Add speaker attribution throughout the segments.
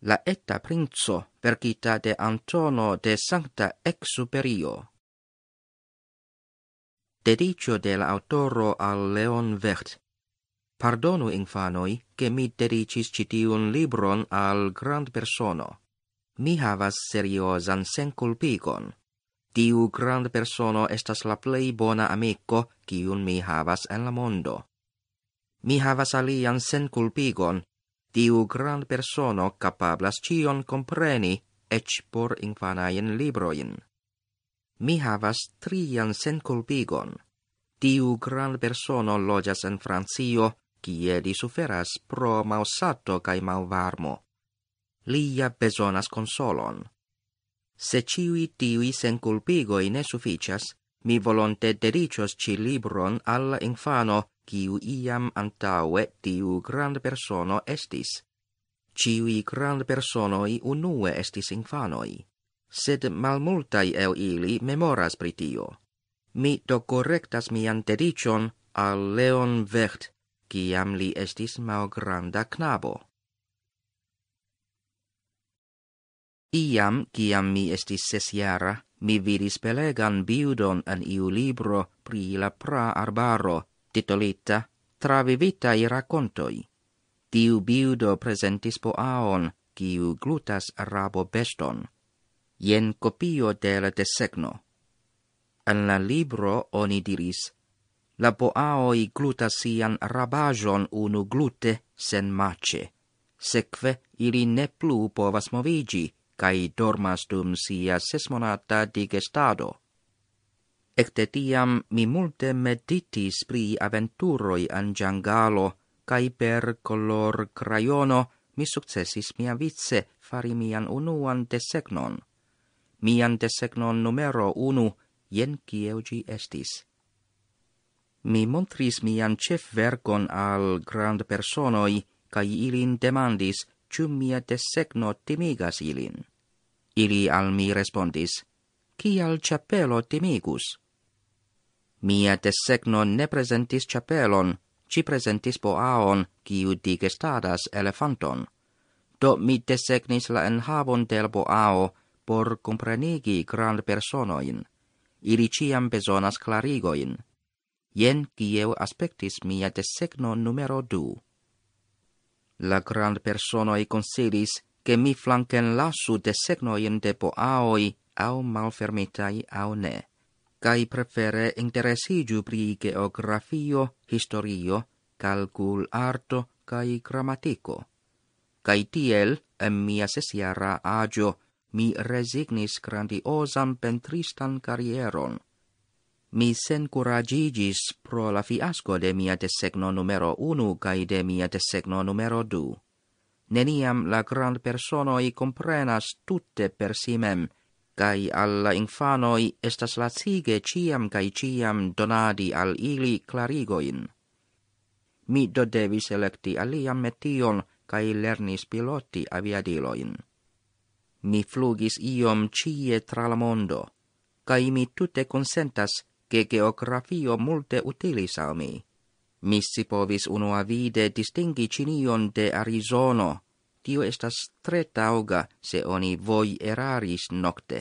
Speaker 1: La eta princo verkita de Antono de Sancta Exuperio. Dedicio de la autoro al Leon Vert. Pardonu infanoi, che mi dedicis citiun libron al grand persono. Mi havas seriosan senculpigon. Tiu grand persono estas la plei bona amico kiun mi havas en la mondo. Mi havas alian senculpigon. Tiu grand persono capablas cion compreni, ec por infanaien libroin. Mi havas trian senculpigon. Tiu grand persono loĝas en Francio, kie li suferas pro malsato kaj malvarmo. Li ja bezonas consolon. Se ciui tiui senculpigoi ne suficias, mi volonte dedicios ci libron alla infano, kiu iam antaue tiu grand persono estis. Ciui grand personoi unue estis infanoi, sed malmultai el ili memoras pri tio. Mi do correctas mian dedicion al Leon Vert, kiam li estis malgranda knabo. Iam, kiam mi estis 6-jara, mi vidis belegan bildon en iu libro pri la pra-arbaro, titolita Travivitaj rakontoj. Tiu bildo presentis boaon, kiu glutas rabobeston. Jen kopio de la desegno. En la libro oni diris, la boaoi glutas sian rabajon unu glute sen mace. Sekve ili ne plu povas movigi, kai dormas dum sia 6-monata digestado. Ekde tiam mi multe meditis pri aventuroi en giangalo, kai per color crayono mi successis miavice fari mian unuan desegnon. Mian desegnon numero 1, jen kieu gi estis. Mi montris mian cefverkon al grand personoi, kai ilin demandis, ciu mia desegno timigas ilin. Ili al mi respondis, kial chapelo timigus? Mia desegno ne presentis chapelon, ci presentis boaon, kiu digestadas elefanton. Do mi desegnis la enhavon del boao por comprenigi grand personoin. Ili ciam bezonas clarigoin. Jen kieu aspectis mia desegno numero 2. La grand personoi consilis che mi flanken lasu desegnoin de boaoi au malfermitai au ne, kai prefere interesigiu pri geografio, historio, calcul arto, kai grammatico. Kai tiel, en mia 6-jara agio, mi resignis grandiosam pentristan carrieron. Mi sencuragigis pro la fiasco de mia desegno numero 1 kai de mia desegno numero 2. Neniam la grand personoi comprenas tutte per si mem, kai alla infanoi estas lacige ciam kai ciam donadi al ili clarigoin. Mi do devis electi aliam metion kai lernis piloti aviadiloin. Mi flugis iom cie tra la mondo, kai mi tutte consentas che geografio multe utilis al mi. Mi si povis unua vide distingi Cinion de Arizono. Tio estas tre tauga se oni voi eraris nocte.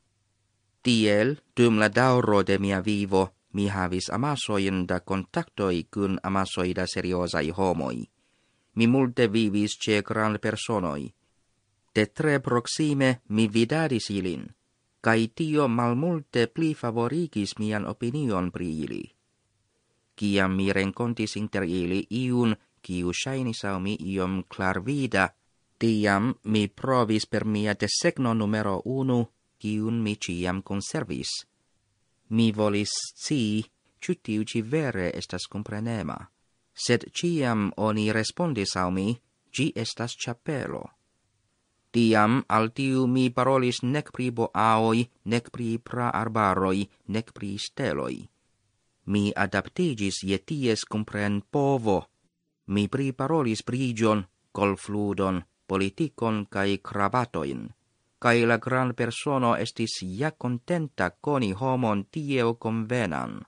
Speaker 1: Tiel, dum la dauro de mia vivo, mi havis amasoin da contactoi kun amasoi da seriosai homoi. Mi multe vivis ce grand personoi. De tre proxime mi vidadis ilin, kai tio malmulte pli favorigis mian opinion pri ili. Kiam mi rencontis inter ili iun, kiu shainis al mi iom clarvida, tiam mi provis per mia desegno numero 1, kiun mi ciam conservis. Mi volis scii, ciu tiu ci vere estas comprenema, sed ciam oni respondis al mi, gi estas chapelo. Tiam al tiu mi parolis nec pri boaoi, nec pri pra-arbaroi, nec pri steloi. Mi adaptigis je ties compren povo. Mi priparolis brigion, golfludon, politikon kai cravatoin. Kai la gran persono estis ja contenta coni homon tieo convenan.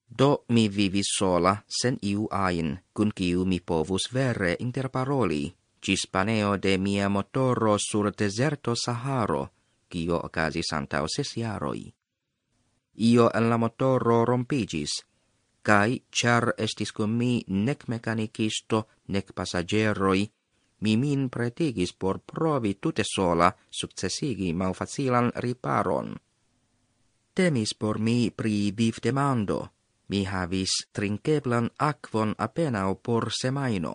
Speaker 1: Do mi vivis sola, sen iu ain, kun kiu mi povus vere interparoli, cis paneo de mia motoro sur deserto Saharo, kio okazis antau 6 jaroi. Io en la motoro rompigis, kai char estis cum mi nec mecanicisto, nec passageroi, mi min pretigis por provi tute sola successigi malfacilan riparon. Temis por mi pri viv demando, mi havis trinkeblan aquon apenao por semaino.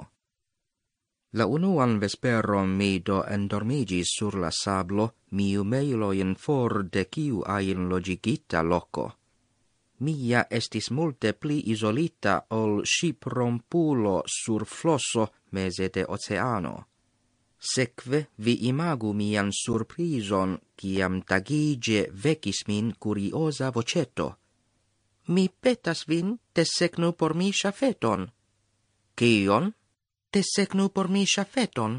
Speaker 1: La unuan vesperon mi do endormigis sur la sablo, miu meiloin for de kiu ain logigita loco. Mia estis multe pli isolita ol ship rompulo sur flosso mese de oceano. Sekve vi imagu mian surprison, kiam tagige vecis min curiosa voceto. Mi petas vin, desegnu por mi ŝafeton. Kion? Desegnu por mi ŝafeton.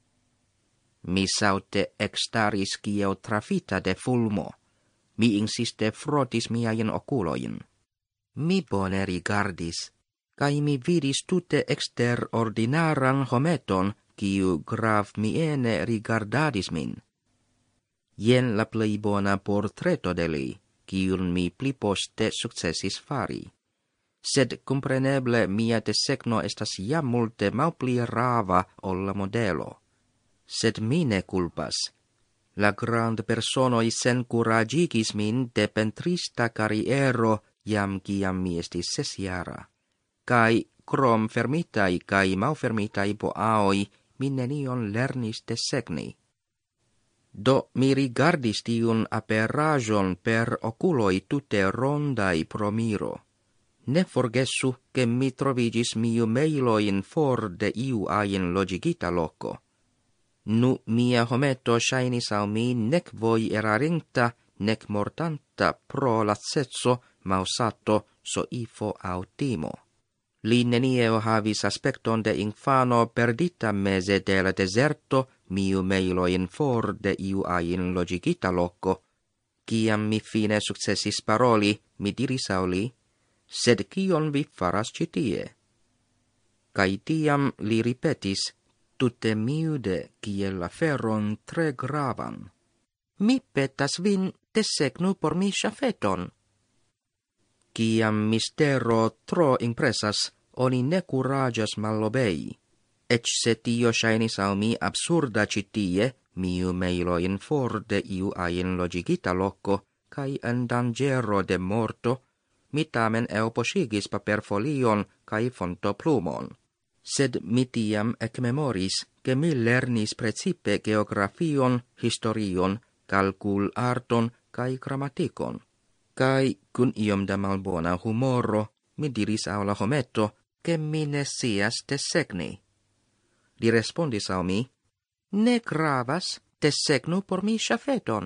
Speaker 1: Mi saute ekstaris kiel trafita de fulmo. Mi insiste frotis miajn oculoin. Mi bone rigardis, kai mi vidis tute exterordinaran hometon, kiu grav miene rigardadis min. Jen la plei bona portreto de li, kiun mi pli poste successis fari. Sed compreneble mia desegno estas jam multe malpli rava ol la modelo. Sed mi ne culpas. La grand personoi sencuragigis min de pentrista carriero jam kiam mi estis 6 jara. Kai krom fermitai kai malfermitai boaoi mi nenion lernis desegni. Do mi rigardis tiun aperajon per oculoi tute rondai pro miro. Ne forgesu che mi trovigis miu meiloin for de iu ain logigita loco. Nu mia hometo shainis al mi nec voi erarinta, nec mortanta pro lacesso, mausato, soifo au timo. Li nenieo havis aspecton de infano perdita mese de la deserto, miu meiloin for de iu ain logigita loco. Ciam mi fine successis paroli, mi diris au li, sed kion vi faras citie? Kai tiam li ripetis, tutte miude kiel aferon tre gravan. Mi petas vin desegnu por mi ŝafeton. Ciam mistero tro impresas, oni ne curagas malobei. Ec se tio shainis al mi absurda citie, miu meiloin for de iu ain logigita loco, kai en dangero de morto, mi tamen eoposigis paperfolion kai fontoplumon. Sed mi tiam ecmemoris, che mi lernis precipe geografion, historion, calcul arton, kai grammaticon. Kai, cun iom da malbona humoro, mi diris au la hometo, che mi ne scias desegni. Li respondis au mi, ne gravas, desegnu por mi ŝafeton.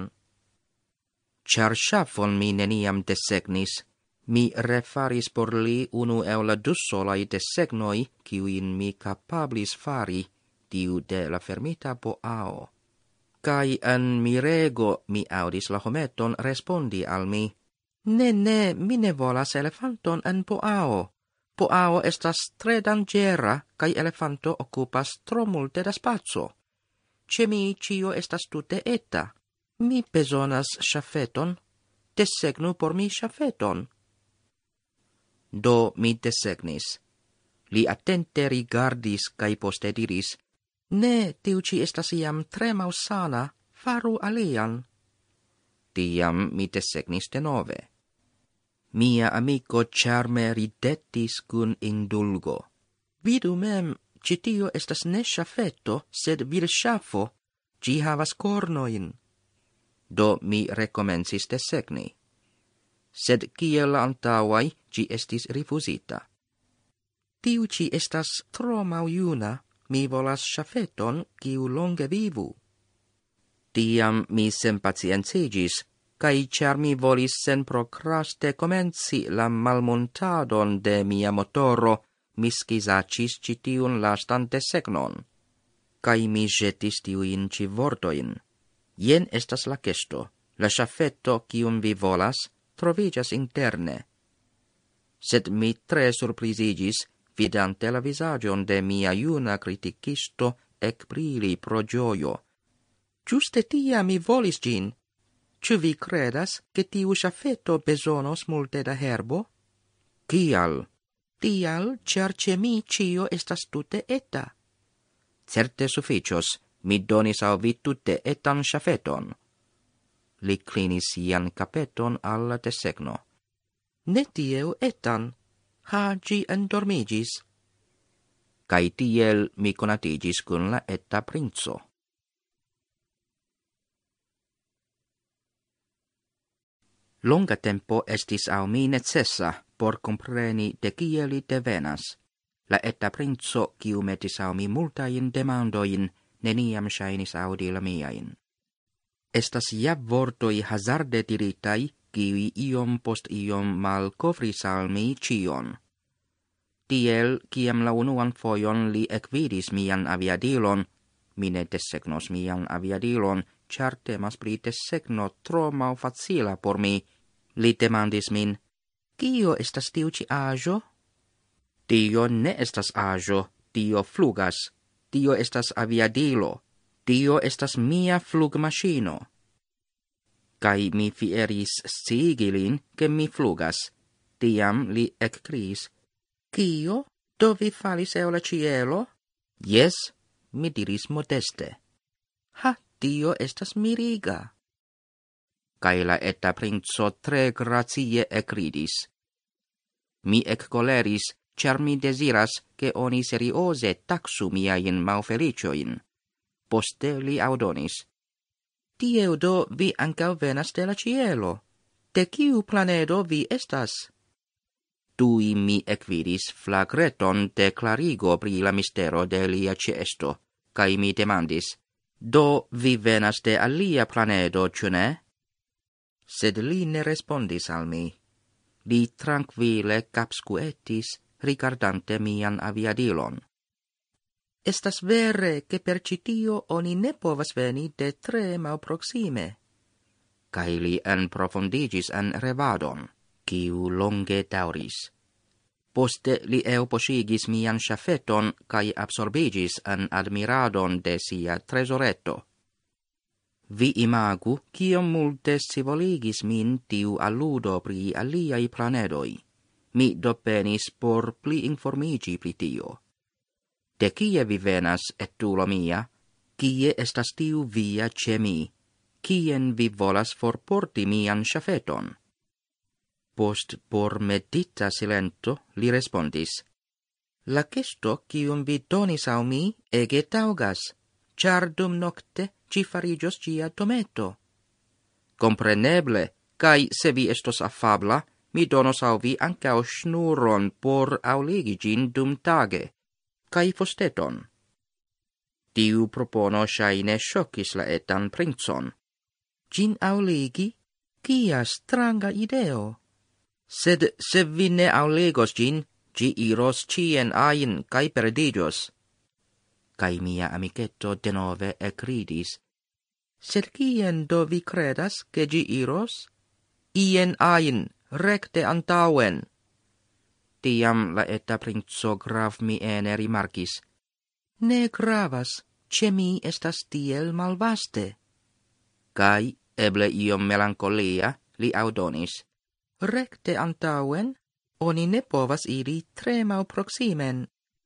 Speaker 1: Char ŝafon mi neniam desegnis, mi refaris por li unu el la 2 solai desegnoi, kiuin mi capablis fari, tiu de la fermita boao. Kai en mirego mi audis la hometon respondi al mi, ne, mi ne volas elefanton en boao. Boao estas tre dangera, kai elefanto occupas tro multe da spazio. Ce mi cio estas tute eta. Mi besonas ŝafeton, desegnu por mi ŝafeton. Do mi desegnis. Li attente rigardis kai poste diris, ne, tiu ci estas iam tre malsana, faru alian. Tiam mi desegnis denove. Mia amico charme ridetis cun indulgo. Vidu mem, citio estas ne ŝafeto, sed virŝafo, ci havas cornoin. Do mi recomencis desegni. Sed kiel antauai ci estis rifusita. Tiu ci estas tro maljuna, mi volas ŝafeton, kiu longe vivu. Tiam mi senpaciencigis, kai char mi volis sen procraste comenci la malmontadon de mia motoro, mi scisacis citiun lastan desegnon. Kai mi jetis tiuin ci vortoin. Jen estas la kesto, la ŝafeto kiun vi volas, trovigas interne. sed mi tre surprisigis, vidante la visagion de mia juna criticisto ec brili pro gioio. Giuste tia mi volis gin. Ciu vi credas che tiu ŝafeto bezonos multe da herbo? Kial? Tial, cer ce mi cio estas tute eta. Certe sufficios, mi donis al vi tute etan ŝafeton. Li clinis sian capeton alla desegno. Ne tieu etan, ha gi endormigis. Kai tiel mi conatigis cun la eta princo. Longa tempo estis au mi necessa por compreni de kie li devenas. La eta princo, kiu metis au mi multain demandoin, neniam shainis audi la miain. Estas ja vortoi hazarde diritai, kiui iom post iom mal covris al mi cion. Tiel, kiam la unuan foion li ecvidis mian aviadilon, mi ne desegnos mian aviadilon, char temas pri desegno tro malfacila por mi, li demandis min, kio estas tiu ci ajo? Tio ne estas ajo, tio flugas, tio estas aviadilo, tio estas mia flugmaŝino. Kai mi fieris sciigilin, ke mi flugas. Tiam li ekkriis, kio? Do vi falis el la cielo? Yes, mi diris modeste. Ha, tio estas miriga. Kai la eta princo tre grazie ekridis. Mi ekkoleris, char mi desiras, ke oni seriose taxu miain malfelicioin. Poste li audonis. Tieu do vi ancau venas de la cielo. De kiu planedo vi estas? Tui mi ecvidis flagreton de clarigo pri la mistero de lia ĉeesto, kai mi demandis, do vi venas de alia planedo, ĉu ne? Sed li ne respondis al mi. Li tranquille capscuetis, rigardante mian aviadilon. Estas vere che per citio oni ne povas veni de tre malproxime. Kai li enprofondigis en revadon, kiu longe dauris. Poste li euposigis mian ŝafeton kai absorbigis en admiradon de sia tresoreto. Vi imagu, kiom multe scivoligis min tiu alludo pri aliai planedoi. Mi do penis por pli informigi pri tio. De kie vi venas, etulo mia? Kie estas tiu via ĉe mi? Kien vi volas forporti mian ŝafeton? Post por medita silento li respondis. La kesto, kiun vi donis al mi, ege taŭgas, ĉar dum nokte ci fariĝos ĝia dometo. Kompreneble, kaj se vi estos afabla, mi donos al vi ankaŭ ŝnuron por aŭligi ĝin dum tage, kaj fosteton. Tiu propono ŝajne ŝokis la etan princon. Ĝin aŭligi? Kia stranga ideo! Sed se vi ne aŭligos ĝin, ĝi iros ĉien ajn kaj perdiĝos. Kaj mia amiketo denove ekridis. Sed kien do vi kredas, ke ĝi iros? Ien ajn, rekte antaŭen. Tiam la eta princo gravmiene rimarkis. Ne gravas, ĉe mi estas tiel malvaste. Kaj, eble iom melankolia, li audonis. Rekte antaŭen, oni ne povas iri tre malproksimen.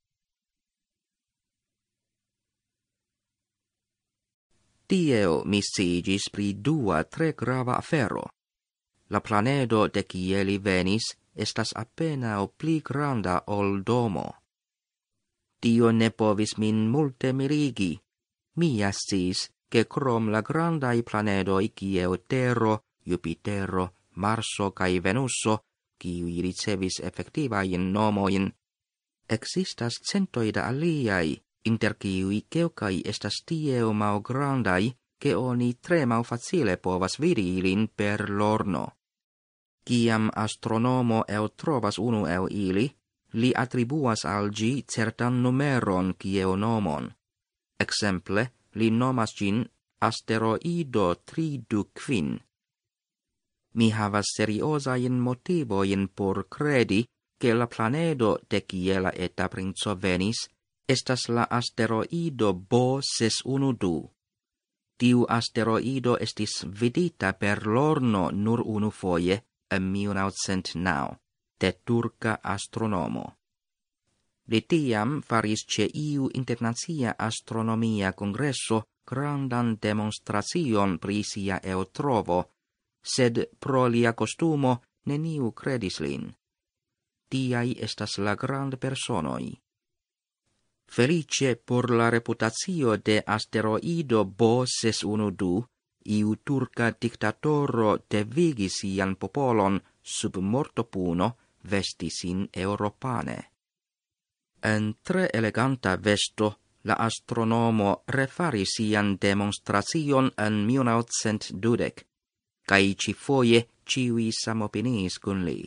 Speaker 1: Tiel mi sciigis pri dua tre grava afero. La planedo de kie li venis estas apenaŭ pli granda ol domo. Tio ne povis min multe mirigi. Mi ja sciis, ke krom la grandaj planedoj kiel Tero, Jupitero, Marso kaj Venuso, kiuj ricevis efektivajn nomojn, ekzistas centoj da aliaj, inter kiuj kelkaj estas tiel malgrandaj, ke oni tre malfacile povas vidi ilin per lorno. Kiam astronomo eltrovas unu el ili, li atribuas al ĝi certan numeron kiel nomon. Ekzemple, li nomas ĝin asteroido 325. Mi havas seriozajn motivojn por kredi, che la planedo de kie la eta princo venis estas la asteroido Bo612. Tiu asteroido estis vidita per lorno nur unu foje en 1909 de turca astronomo. Li tiam faris ce iu internacia astronomia congresso grandan demonstracion pri sia eotrovo, sed pro lia costumo neniu credis lin. Tiai estas la grand personoi. Felice por la reputatio de asteroido Bo612, iu turca dictatoro devigis sian popolon sub mortopuno vesti sin europane. En tre eleganta vesto, la astronomo refaris sian demonstracion en 1912, cae cifoje ciui samopiniis cun li.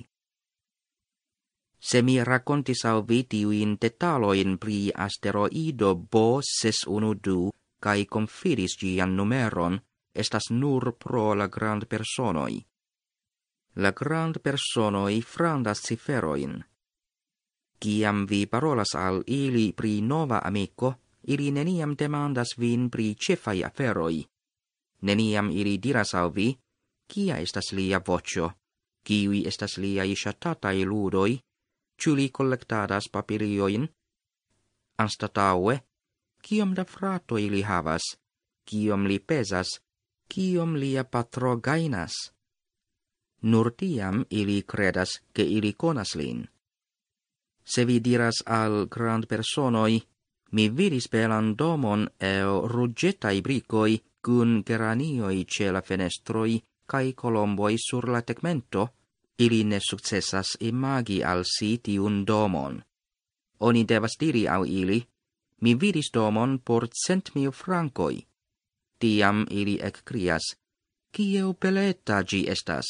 Speaker 1: Se mi racontis al vi tiuin detaloin pri asteroido Bo612 cae confidis gian numeron, estas nur pro la grand personoi. La grand personoi frandas ciferoin. Ciam vi parolas al ili pri nova amico, ili neniam demandas vin pri cefai aferoi. Neniam ili diras al vi, cia estas lia vocio, kiui estas liai ŝatataj ludoi, ĉu li kolektadas papilioin? Anstataŭe, kiom da fratoj li havas, kiom li pesas, kiom lia patro gajnas? Nur tiam ili kredas, ke ili konas lin. Se vi diras al grand personoi, mi vidis belan domon el ruĝetaj brikoj kun geranioj ĉe la fenestroj kaj kolomboj sur la tegmento, ili ne sukcesas imagi al si tiun domon. Oni devas diri al ili, mi vidis domon por 100,000 frankoj. Tiam ili ekkrias, kiel beleta ĝi estas.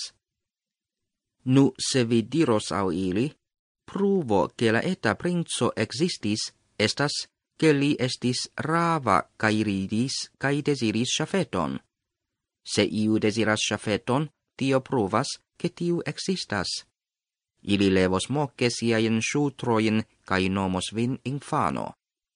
Speaker 1: Nu, se vi diros al ili, pruvo che la eta princo existis, estas, che li estis rava cae ridis cae desiris ŝafeton. Se iu desiras ŝafeton, tio pruvas, che tiu existas. Ili levos moke siajn ŝultrojn cae nomos vin infano.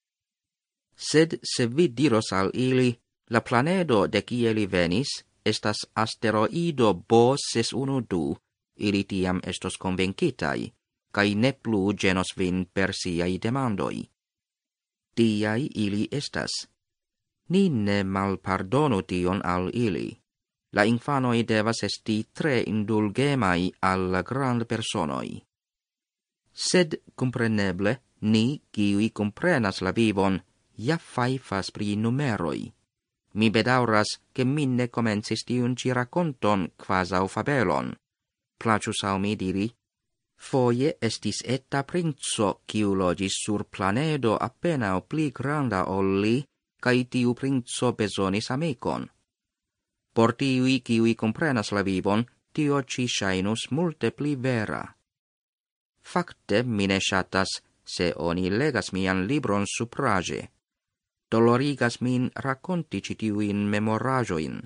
Speaker 1: Sed se vi diros al ili, la planedo de kie li venis estas asteroido Bo612, ili tiam estos convencitai, cae ne plu genos vin per siai demandoi. Tiai ili estas. Ni ne malpardonu tion al ili. La infanoi devas esti tre indulgemai al grand personoi. Sed, compreneble, ni, kiui comprenas la vivon, ja faifas pri numeroi. Mi bedauras, che mi ne comencis tiun ci raconton quasau fabelon. Placius al mi diri, foje estis eta princo, kiu logis sur planedo appena pli granda ol li, cae tiu princo besonis amicon. Por tiui, kiui comprenas la vivon, tio ci shainus multe pli vera. Fakte, mi ne shatas, se oni legas mian libron suprage. Dolorigas min raconti citiuin memorajoin.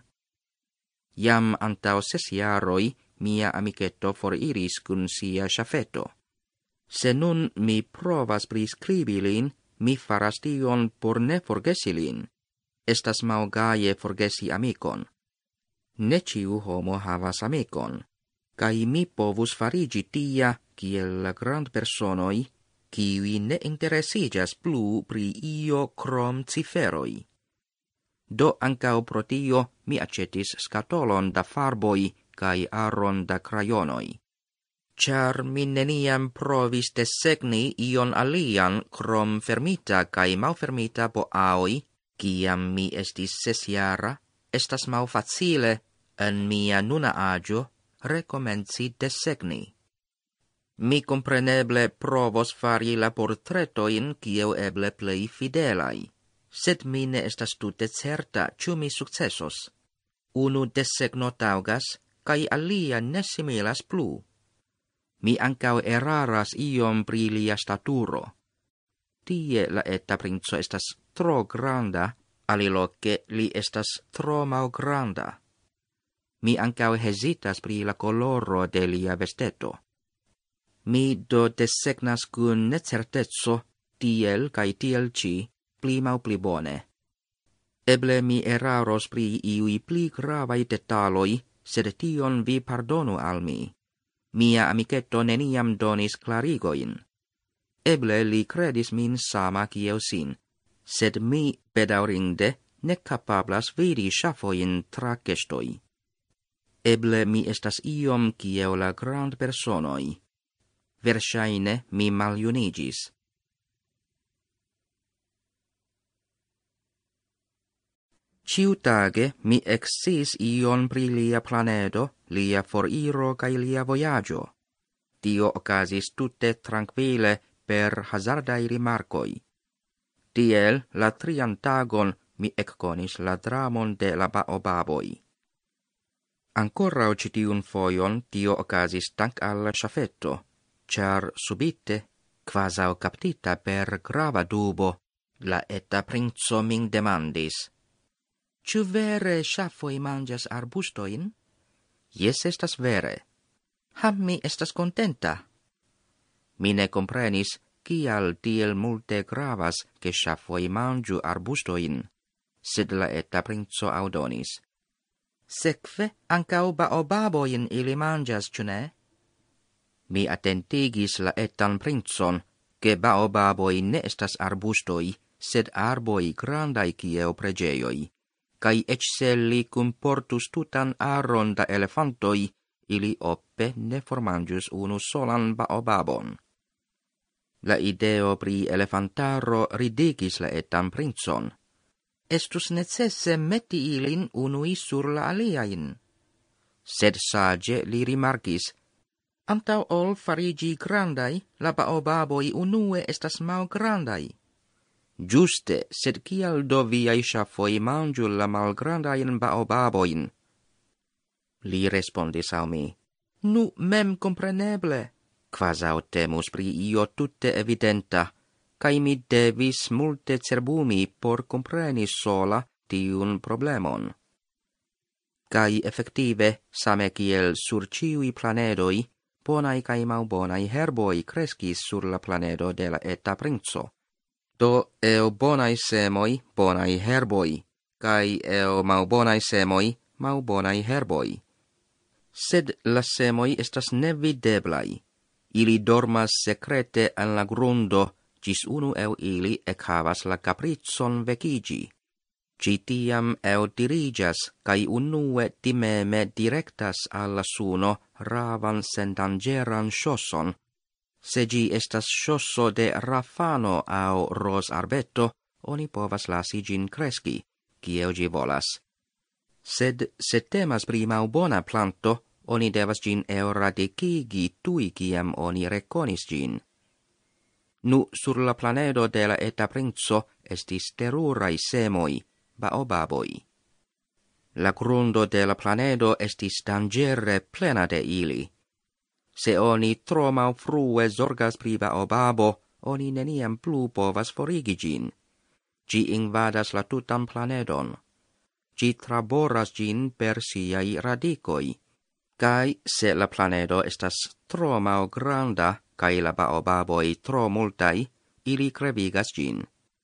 Speaker 1: Jam antau 6 jaroi, mia amicetto foriris cun sia ŝafeto. Se nun mi provas priskribi lin, mi faras tion por ne forgesi lin. Estas malgaje forgesi amicon. Ne ciu homo havas amicon, kai mi povus farigi tia, kiel la grand personoi, kiui ne interesigas plu pri io krom ciferoi. Do ancao pro tio mi accetis scatolon da farboi cae aron da craionoi. Char mi neniam provis desegni ion alian crom fermita cae malfermita boaoi, ciam mi estis 6 jara, estas malfacile, en mia nuna agio, recomenci desegni. Mi compreneble provos fari la portretoin kiel eble plei fidelai, sed mi ne estas tute certa ciu mi successos. Unu desegno taugas, cae alia ne similas plu. Mi ancao eraras iom pri lia staturo. Tie la eta princo estas tro granda, aliloque li estas tro malgranda. Mi ancao hesitas pri la coloro de lia vesteto. Mi do desegnas kun necertezzo tiel kai tiel ci pli mau pli bone. Eble mi eraros pri iui pli gravai detaloi, sed tion vi pardonu al mi. Mia amicetto neniam donis clarigoin. Eble li credis min sama kiel sin, sed mi bedaurinde ne capablas vidi ŝafoin tra gestoi. Eble mi estas iom kiel la grand personoi. Verŝajne mi maljunigis. Ciutage mi eksciis ion pri lia planedo, lia foriro kaj lia vojaĝo. Tio okazis tute trankvile per hazardaj rimarkoj. Tiel la trian tagon mi ekkonis la dramon de la baobaboj. Ankoraŭ ĉi tiun fojon tio okazis dank al la ŝafeto, ĉar subite, kvazaŭ kaptita per grava dubo, la eta princo min demandis: Ĉu vere ŝafoj manĝas arbustojn? Jes, estas vere. Mi estas kontenta. Mi ne komprenis, kial tiel multe gravas, ke ŝafoj manĝu arbustojn, sed la eta princo aŭdonis: Sekve ankaŭ baobabojn ili manĝas, ĉu ne? Mi atentigis la etan princon, ke baobaboj ne estas arbustoj, sed arboj grandaj kiel preĝejoj, kaj eĉ se li kunportus tutan aron da elefantoj, ili ope ne formanĝus unu solan baobabon. La ideo pri elefantaro ridigis la etan princon. Estus necesse meti ilin unui sur la aliajn. Sed sage li rimarkis: Antaŭ ol fariĝi grandaj, la baobaboj unue estas malgrandaj. Ĝuste, sed kial do viaj ŝafoj manĝu la malgrandajn baobabojn? Li respondis al mi: Nu, memkompreneble, kvazaŭ temus pri io tute evidenta, kaj mi devis multe cerbumi por kompreni sola tiun problemon. Kaj efektive, same kiel sur ĉiuj planedoj, bonaj kaj malbonaj herboj kreskis sur la planedo de la eta princo. Do el bonaj semoj bonaj herboj, kaj el malbonaj semoj malbonaj herboj. Sed la semoj estas nevideblaj. Ili dormas sekrete en la grundo, ĝis unu el ili ekhavas la kapricon vekiĝi. Ĝi tiam eldiriĝas kaj unue timeme direktas al la suno ravan sendanĝeran ŝoson. Se ĝi estas ŝoso de rafano aŭ rozarbeto, oni povas lasi ĝin kreski, kiel ĝi volas. Sed se temas pri malbona planto, oni devas ĝin elradikigi tuj kiam oni rekonis ĝin. Nu, sur la planedo de la eta princo estis teruraj semoj, baobaboj. La grundo de la planedo estis danĝere plena de ili. Se oni tro malfrue zorgas pri baobabo, oni neniam plu povas forigi ĝin. Ĝi invadas la tutan planedon. Ĝi traboras ĝin per siaj radikoj. Kaj se la planedo estas tro malgranda kaj la baobaboj tro multaj, ili krevigas ĝin.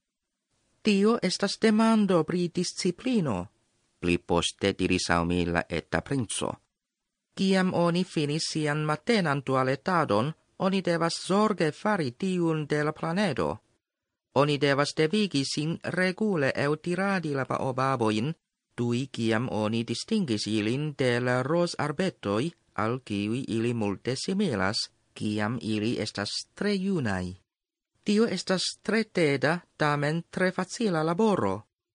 Speaker 1: Tio estas demando pri disciplino, pli poste diris al mi la eta princo. Kiam oni finis sian matenan tualetadon, oni devas zorge fari tiun de la planedo. Oni devas devigi sin regule eltiradi la baobabojn, tui kiam oni distingis ilin de la rozarbetoj, al kiuj ili multe similas, kiam ili estas tre junaj. Tio estas tre teda, tamen tre facila laboro.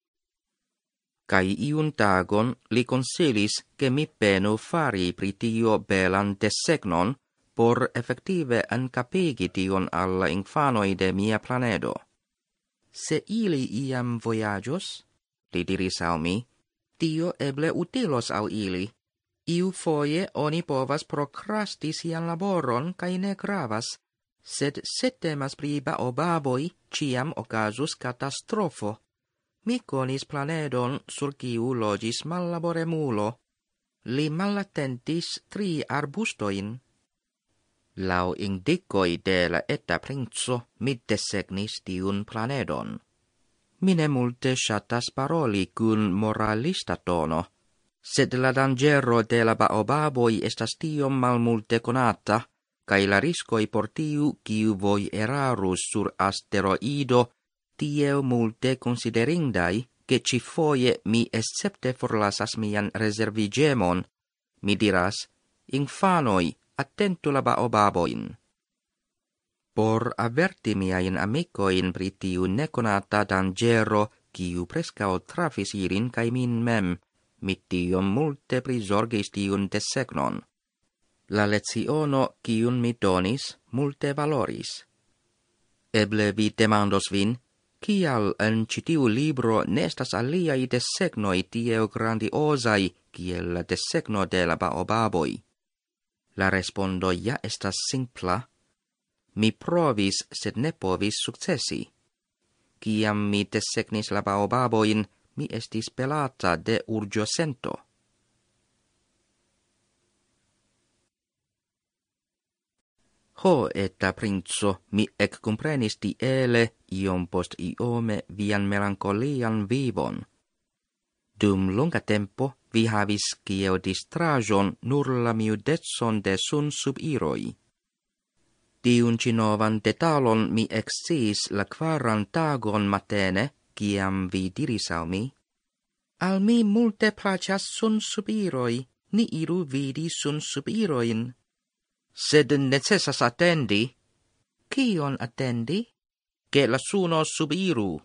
Speaker 1: Kaj iun tagon li konsilis, ke mi penu fari pri tio belan desegnon, por efektive enkapigi tion al la infanoj de mia planedo. Se ili iam vojaĝos, li diris al mi, tio eble utilos al ili. Iu foje oni povas prokrasti sian laboron kaj ne gravas, sed se temas pri baobaboj, ĉiam okazus katastrofo. Mi konis planedon, sur kiu loĝis mallaboremulo. Li malatentis 3 arbustojn. Lau indicoi de la eta princo mi desegnis tiun planedon. Mine multe shatas paroli cun moralista tono, sed la dangero de la baobaboi estas tiom malmulte conata, cae la riscoi por tiu kiu voi erarus sur asteroido tieu multe considerindai, che ci foie mi excepte forlasas mian reservigemon, mi diras, infanoi, attentu la baobaboin. Por averti miain amicoin pri tiu neconata dangero, kiu prescao trafis irin cae min mem, mi tiom multe prisorgis tiun desegnon. La leziono kiun mi donis multe valoris. Eble vi demandos vin, kial en citiu libro nestas aliai desegnoi tieo grandiosai kiel la desegno de la baobaboi? La respondo ja estas simpla. Mi provis, sed ne povis successi. Ciam mi desegnis la baobaboin, mi estis pelata de urgiosento. Ho, eta princo, mi ec comprenis tiele, iom post iome, vian melancolian vivon. Dum longa tempo, vi havis kiel distrajon nur la miudetson de sun subiroi. Tiun ci novan detalon mi exciis la 4 tagon matene, ciam vi diris al mi. Al mi multe placas sun subiroi, ni iru vidi sun subiroin. Sed necessas attendi. Cion attendi? Che la suno subiru.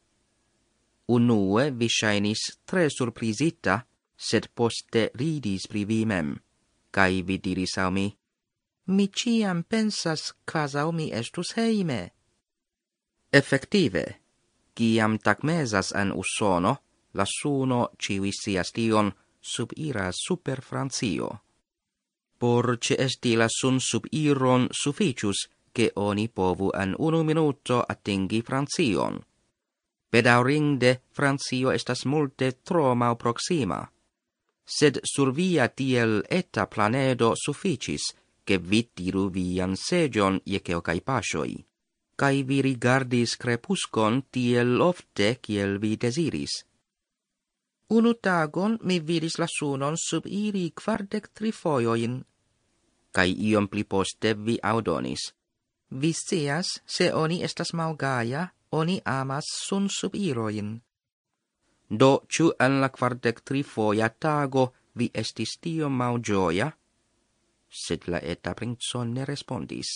Speaker 1: Unue vi shainis tre surprisita, sed poste ridis pri vi mem, cae vi diris al mi, mi ciam pensas quasau mi estus heime. Effective, ciam tagmesas en Usono, la suno ciui sias tion subiras super Francio. Por esti la sun subiron sufficius, che oni povu en 1 minuto attingi Francion. Bedaurinde, Francio estas multe tro malproxima. Sed sur via tiel eta planedo sufficis, che vi tiru vian segion je quelcae pasioi. Cai vi rigardis crepuscon tiel ofte kiel vi desiris. Unu tagon mi vidis la sunon subiri 43 foioin. Cai iom pli poste vi audonis. Vi scias, se oni estas malgaia, oni amas sun subiroin. Do, ciu en la 43 foia tago vi estis tiom malgioia? Sed la eta princo ne respondis.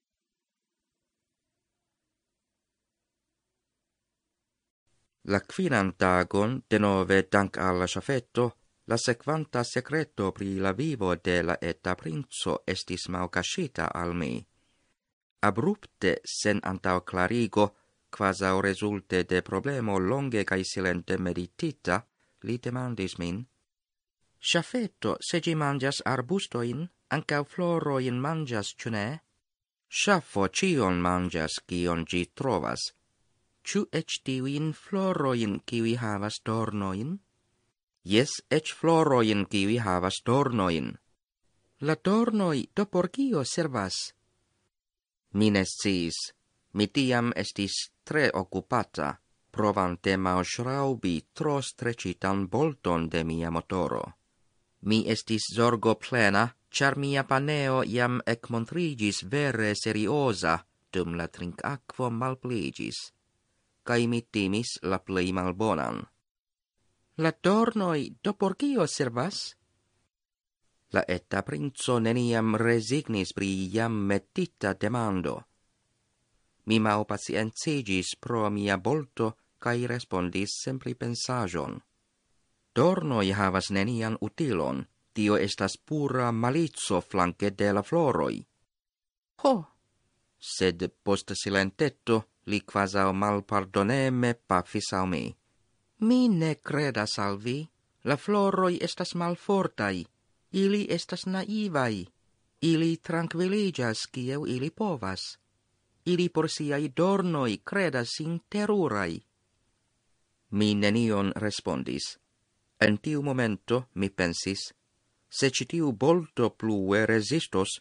Speaker 1: La 5 tagon, denove dank alla chafetto, la sequanta secreto pri la vivo de la eta princo estis malcascita al mi. Abrupte, sen antau clarigo, quasau resulte de problemo longe cae silente meditita, li demandis min, Chafetto, se gi mangias arbustoin, ancau floroin mangias, ciu ne? Chaffo cion mangias, cion gi trovas. Ciu ec tiuin floroin, kiwi havas dornoin? Yes, ec floroin, kiwi havas dornoin. La dornoi do por kio servas? Mi ne sciis. Mi tiam estis tre occupata, provante malŝraubi tro strecitan bolton de mia motoro. Mi estis zorgo plena, char mia paneo jam ecmontrigis vere seriosa, dum la trinkakvo malpligis, cae mi timis la plei malbonan. La dornoi do por kio servas? La eta princo neniam resignis pri jam metita demando. Mi malpacientigis pro mia bolto, cae respondis sempre pensajon. Dornoi havas nenian utilon, tio estas pura malizo flanque de la floroi. Ho! Sed post silentetto, li quasau malpardoneme pafis al mi. Mi ne credas al vi, la floroi estas malfortai, ili estas naivai, ili tranquiligas kieu ili povas. Ili por siai dornoi credas sin terurai. Mi nenion respondis. En tiu momento mi pensis, se citiu bolto plue resistos,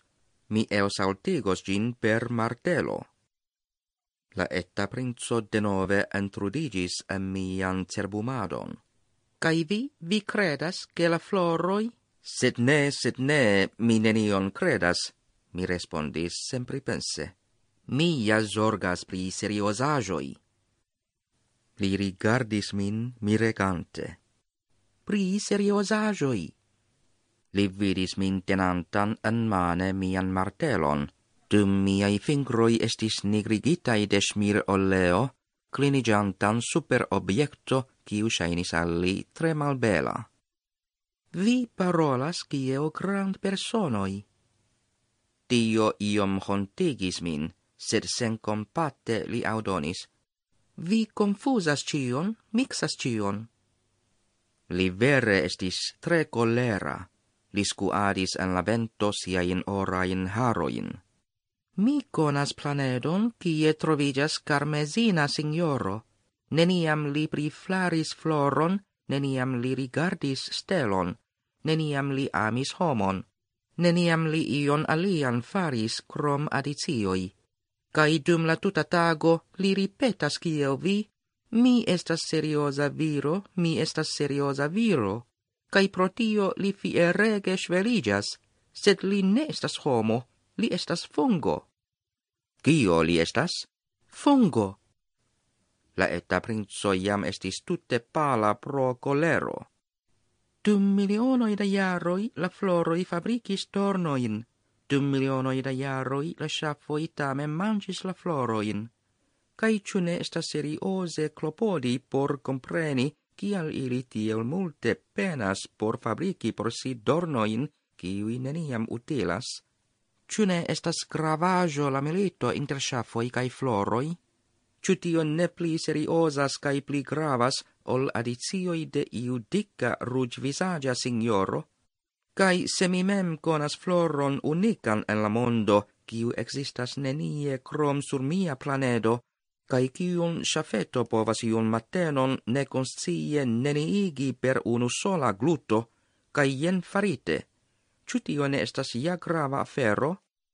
Speaker 1: mi elsaltigos gin per martelo. La eta princo denove intrudigis en mian cerbumadon. Kai vi credas che la floroi? Sed ne, mi nenion credas, mi respondis sempripense. Mi ja zorgas pri seriosaĵoj. Li rigardis min miregante. Pri seriosaĵoj. Li vidis min tenantan enmane mian martelon, dum miaj fingroj estis nigrigitaj de ŝmiroleo, kliniĝantan super objekto, kiu ŝajnis al li tre malbela. Vi parolas kiel grandpersonoj. Tio iom hontigis min, sed senkompate li audonis. Vi confusas cion, mixas cion. Li vere estis tre kolera. Li skuadis en la vento siajn orajn harojn. Mi konas planedon, kie troviĝas karmezina signoro. Neniam li priflaris floron, neniam li rigardis stelon, neniam li amis homon, neniam li ion alian faris krom adicioj. Kai dum la tuta tago li ripetas kiel vi, mi estas serioza viro, mi estas serioza viro. Kai pro tio li fierege sveligas, sed li ne estas homo, li estas fungo. Kio li estas? Fungo. La eta princo jam estis tute pala pro kolero. Dum milionoj da jaroj la floroj fabrikis tornoin. Dum milionoj da jaroj la ŝafoj tamen manĝis la florojn. Kaj ĉu ne estas serioze klopodi por kompreni, kial ili tiel multe penas por fabriki por si dornojn, kiuj neniam utilas? Ĉu ne estas gravaĵo la milito inter ŝafoj kaj floroj? Ĉu tio ne pli seriozas kaj pli gravas ol adicioj de iu dika ruĝvizaĝa signoro? Kaj se mi mem konas floron unikan en la mondo, kiu ekzistas nenie krom sur mia planedo, kaj kiun ŝafeto povas iun matenon nekonscie neniigi per unu sola gluto, kaj jen farite, ĉu tio ne estas ja grava afero?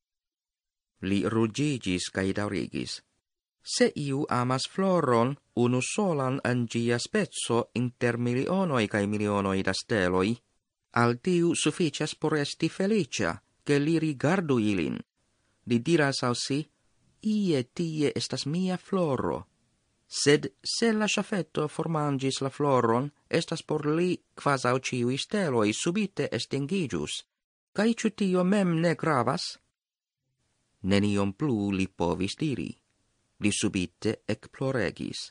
Speaker 1: Li ruĝiĝis kaj daŭrigis. Se iu amas floron, unu solan en ĝia speco inter milionoj kaj milionoj da steloj, al tiu suficias por esti felicia, che li rigardu ilin. Li diras al si, ie tie estas mia floro. Sed se la ŝafeto formangis la floron, estas por li kvazaŭ ĉiuj steloj subite estingiĝus. Kaj ĉu tio mem ne gravas? Nenion plu li povis diri. Li subite ekploregis.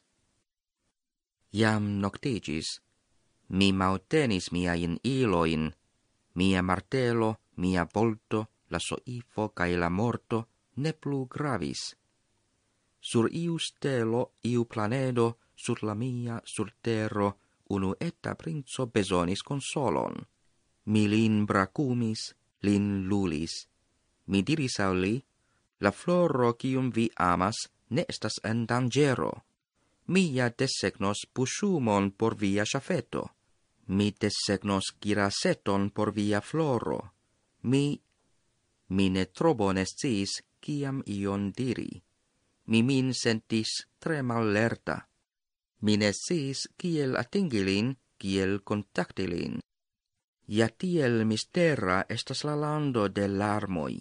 Speaker 1: Jam noktiĝis. Mi maltenis miajn ilojn, mia martelo, mia volto, la soifo kaj la morto ne plu gravis. Sur iu stelo, iu planedo, sur la mia, sur tero, unu eta princo bezonis consolon. Mi lin brakumis, lin lulis. Mi diris al li, la floro kiun vi amas ne estas en dangero. Mi ja desegnos puŝumon por via ŝafeto. Mi desegnos giraseton por via floro. Mi ne tro bone sciis kiam ion diri. Mi min sentis tre mallerta. Mi ne sciis kiel atingi lin, kiel kontakti lin. Ja tiel mistera estas la lando de larmoj.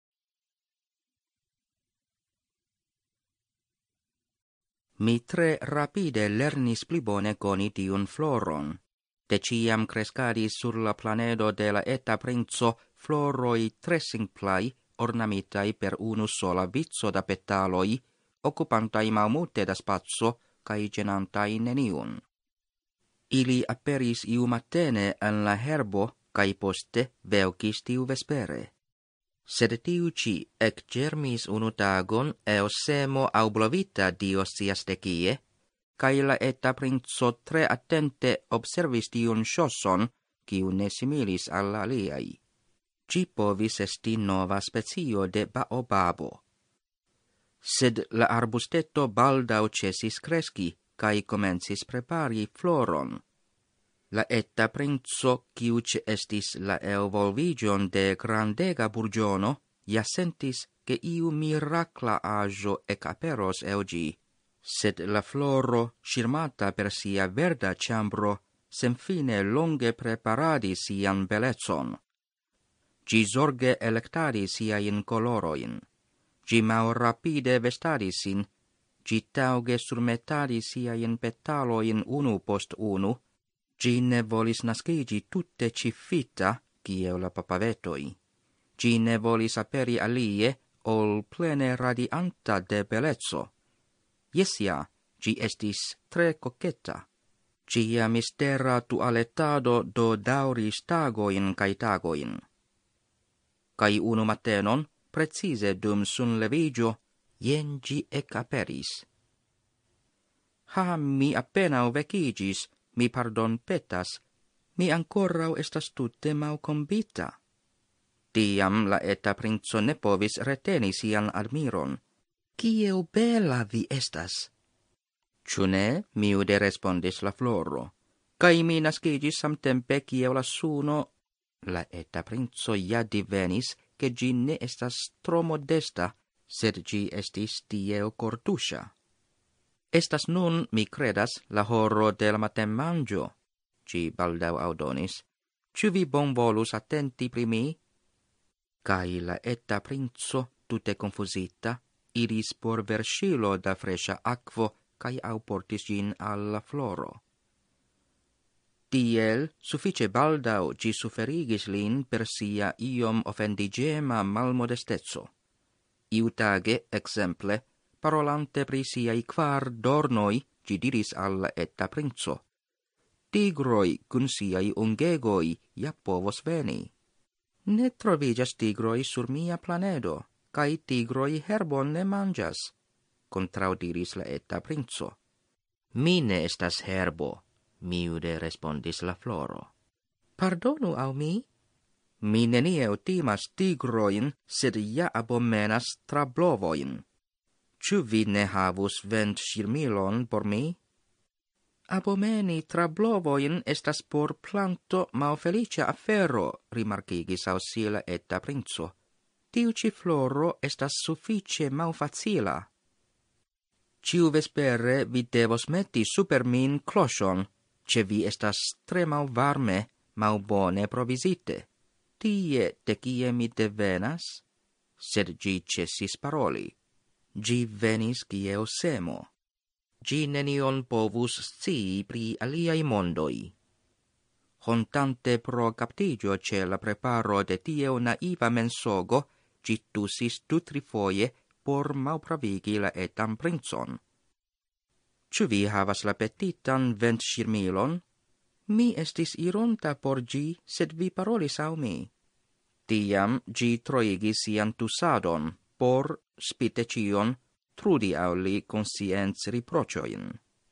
Speaker 1: Mi tre rapide lernis pli bone koni tiun floron. De ciam crescadis sur la planedo de la eta princo floroi tre simplai, ornamitai per unu sola vizo da petaloi, occupantai malmulte da spazio, cae genantai neniun. Ili aperis iu matene en la herbo, cae poste veukis tiu vespere. Sed tiu ci ec germis unu tagon eo semo au blovita dio scias de kie, cae la eta princo tre attente observis tiun ŝoson, kiu ne similis al aliai. Ci povis esti nova specio de baobabo. Sed la arbusteto baldaŭ ĉesis kreski, cae komencis prepari floron. La eta princo, kiu estis la evolviĝon de grandega burĝono, ja sentis che iu miracla ajo ec aperos eugi, sed la floro, shirmata per sia verda chambro, semfine longe preparadi sian belezzon. Gi zorge electadi siain coloroin, gi mau rapide vestadisin, gi tauge surmetadi siain petaloin unu post unu, gi ne volis nascigi tutte ciffita, kieu la papavetoi. Gi ne volis aperi alie, ol plene radianta de belezzo. Iesia, gi estis tre coqueta. Gia mistera tualetado do dauris tagoin kai tagoin. Kai unu matenon, precise dum sun levigio, jen gi ec aperis. Ha, mi appena vecigis, mi pardon petas, mi ancorau estas tutte mau convita. Tiam la eta princo ne povis reteni sian admiron. Kieu bella vi estas! Ciu ne, miude respondis la floro. Kai mi nascigis samtempe kieu la suno. La eta princo ja divenis, che gi ne estas tro modesta, sed gi estis tieo cortuscia. Estas nun, mi credas, la horo de la matenmangio, gi baldau audonis. Ciu vi bon volus attenti pri mi? Kai la eta princo, tutte confusita, iris por verŝilo da fresha aquo, kai au portis gin alla floro. Tiel, suffice baldau gi suferigis lin per sia iom offendigema malmodestezzo. Iutage, exemple, parolante pri siai 4 dornoi, gi diris alla eta princo. Tigroi cun siai ungegoi ja povos veni. Ne trovigas tigroi sur mia planedo, kai tigroi herbon ne mangias, contraudiris la eta princo. Mi ne estas herbo, miude respondis la floro. Pardonu au mi? Mi nenieu timas tigroin, sed ja abomenas trablovoin. Ciu vi ne havus vent shirmilon por mi? Abomeni trablovoin estas por planto malfelicia afero, rimarcigis ausi la eta princo. Tiu ci floro estas suffice malfacila. Ciu vespere vi devos metti super min clochon, ce vi estas tre malvarme, malbone provisite. Tie de kie mi devenas? Sed gi cessis paroli. Gi venis kieo semo. Gi nenion povus scii pri aliai mondoi. Hontante pro captigio ce la preparo de tieo naiva mensogo, gi tusis 2-3 foie por malpravigi la etam princon. Ciu vi havas la petitan vent shirmilon? Mi estis ironta por gi, sed vi parolis au mi. Tiam gi troigis sian tusadon, por, spite cion, trudi au li consciens riprocioin.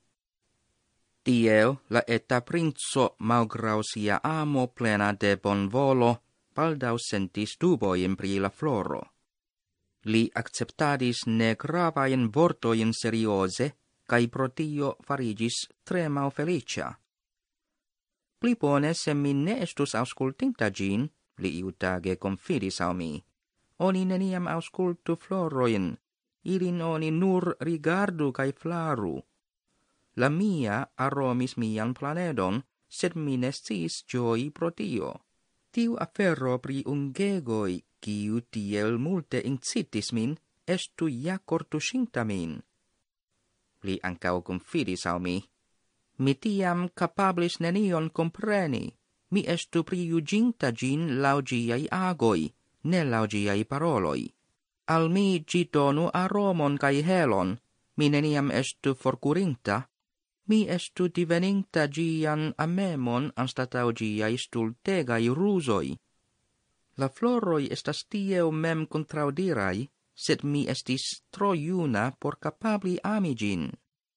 Speaker 1: Tiel, la eta princo, malgrau sia amo plena de bon volo, baldau sentis duboin pri la floro. Li acceptadis ne gravain vortoin seriose, kai pro tio farigis tre malfelicia. Pli bone se mi ne estus auscultinta gin, li iutage confidis au mi. Oni neniam auscultu floroin, ilin oni nur rigardu kai flaru. La mia aromis mian planedon, sed mi ne sciis gioi pro tio. Tiu afero pri ungegoi, kiu tiel multe incitis min, estu ja cortusinta min. Li ancau confidis au mi. Mi tiam capablis nenion compreni. Mi estu priuginta gin laugiai agoi, ne laugiai paroloi. Al mi gi donu aromon kai helon, mi neniam estu forcurinta. Mi estu diveninta gian amemon anstatau giai stultegai rusoi. La floroi estas tieu mem contraudirai, sed mi estis tro iuna por capabli ami gin.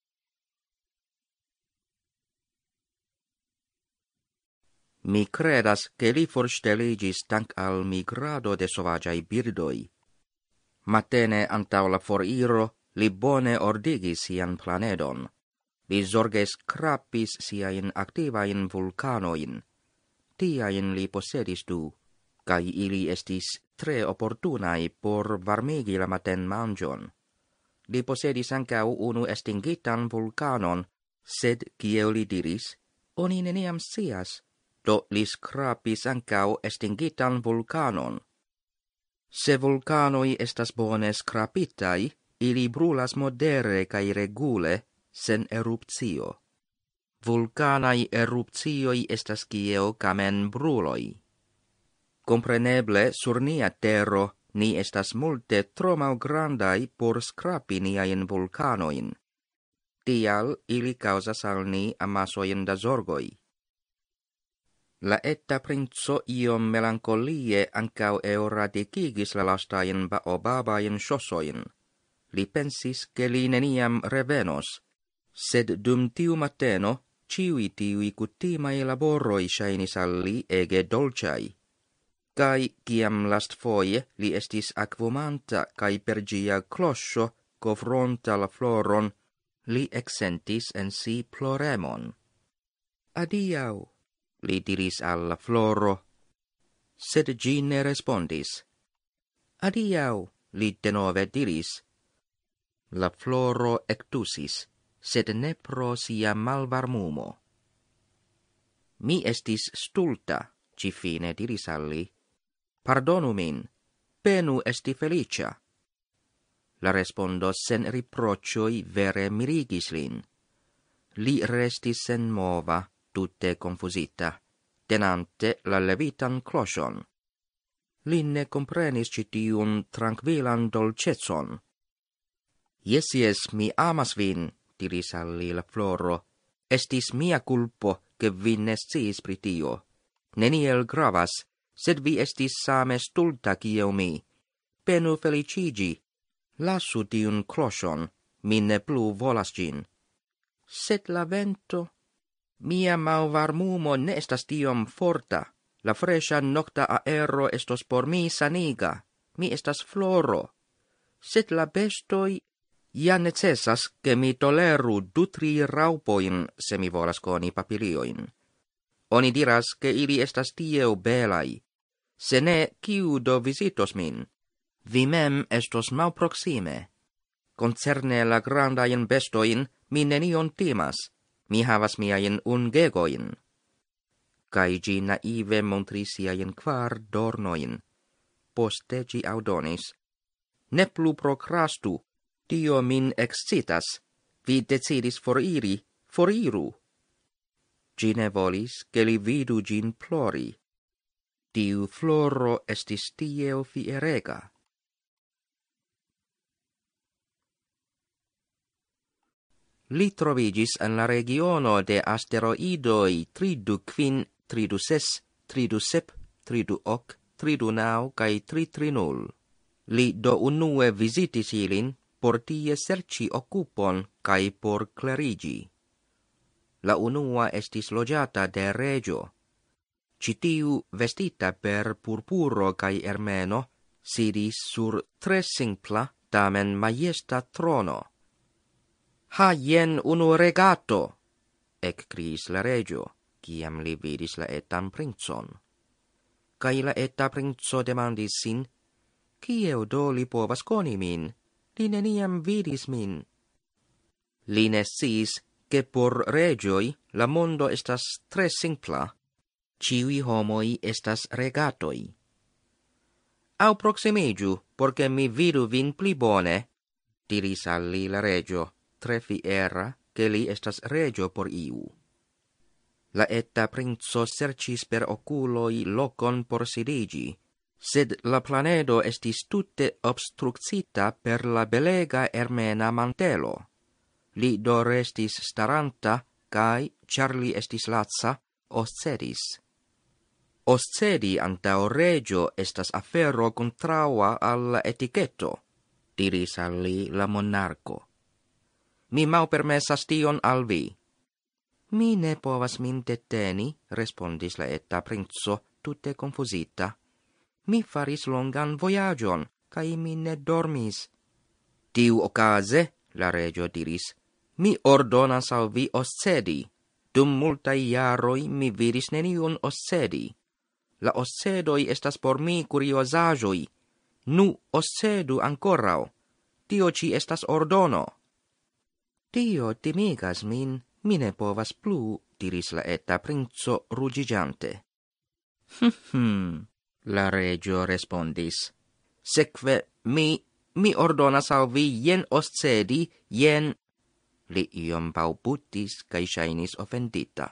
Speaker 1: Mi credas che li forsteligis tanc al migrado de sovagiai birdoi. Matene antau la foriro, li bone ordigis sian planedon. Li zorges crapis siain activain vulcanoin. Tiain li possedis du. kai ili estis tre opportunai por varmigi la maten mangion. Li posedis ancau unu estingitan vulcanon, sed kiel li diris, oni neniam scias, do li skrapis ancau estingitan vulcanon. Se vulcanoi estas bone skrapitai, ili brulas modere kai regule, sen erupcio. Vulcanai erupcioi estas kiel kamen bruloi. Compreneble sur nia terro ni estas multe tro malgrandai por skrapi niain vulcanoin. Tial ili causas al ni amasoin da zorgoi. La etta princo iom melancolie ancau eradicigis la lastain baobabain shosoin. Li pensis che li neniam revenos, sed dum tiu mateno ciui tiui kutimai laboroi shainis al li ege dolciai. Kai kiam last foie li estis aquamanta kai per gia closcio cofronta la floron, li exsentis en si ploremon. Adiau, li diris alla floro, sed gi ne respondis. Adiau, li denove diris. La floro ectusis, sed ne pro sia malvarmumo. Mi estis stulta, ci fine diris alli. Pardonu min, penu esti felicia. La respondo sen riprocioi vere mirigis lin. Li restis sen mova, tutte confusita, tenante la levitan clochon. Li ne comprenis citiun tranquillan dolcetson. Yes, mi amas vin, diris alli la floro. Estis mia culpo, che vi ne sciis pri tio. Neniel gravas, sed vi estis same stulta kiel mi. Penu felicigi. Lassu tiun clochon, mi ne plu volas gin. Sed la vento? Mia malvarmumo ne estas tiom forta. La fresha nocta aero estos por mi saniga. Mi estas floro. Sed la bestoi... Ja necessas, che mi toleru 2-3 raupoin, se mi volas coni papilioin. Oni diras, che ili estas tieu belai. Se ne, kiu do visitos min? Vi mem estos malproxime. Concerne la grandain bestoin, mi nenion timas. Mi havas miain ungegoin. Kai gi naive montris siain 4 dornoin. Poste gi audonis. Ne plu procrastu. Tio min excitas, vi decidis foriru. Gi ne volis, che li vidu gin plori. Tiu floro estis tiel fierega. Li trovigis en la regiono de asteroidoi 325, 326, 327, 328, 329 kai 330. Li do unue visitis ilin, por tie serci occupon cae por clarigi. La unua estis logiata de regio. Citiu vestita per purpuro cae ermeno, sidis sur tre simpla, tamen majesta trono. Ha jen unu regato, criis la regio, ciam li vidis la etan princon. Cae la eta princo demandis sin, kieu do li povas coni min? Li neniam vidis min. Li ne sciis, che por regioi la mondo estas tre simpla. Ciui homoi estas regatoi. Au proximigiu, porce mi vidu vin pli bone, diris alli la regio, tre fiera, che li estas regio por iu. La eta princo sercis per oculoi locon por sidigi, sed la planedo estis tutte obstrucita per la belega ermena mantelo. Li do restis staranta, cae, char li estis latsa, oscedis. Oscedi antao regio estas afero contraua alla etiqueto, diris alli la monarco. Mi malpermessas tion al vi. Mi ne povas min deteni, respondis la eta princo, tutte confusita. Mi faris longan voyagion, cae mi ne dormis. Tiu ocase, la regio diris, mi ordonas al vi oscedi. Dum multae jaroi mi vidis neniun oscedi. La oscedoi estas por mi curiosajoi. Nu oscedu ancorau. Tio ci estas ordono. Tio timigas min, mi ne povas plu, diris la eta princo rugigiante. La regio respondis. Sekve mi ordonas al vi jen oscedi, jen... Li iom pauputis kai ŝajnis ofendita.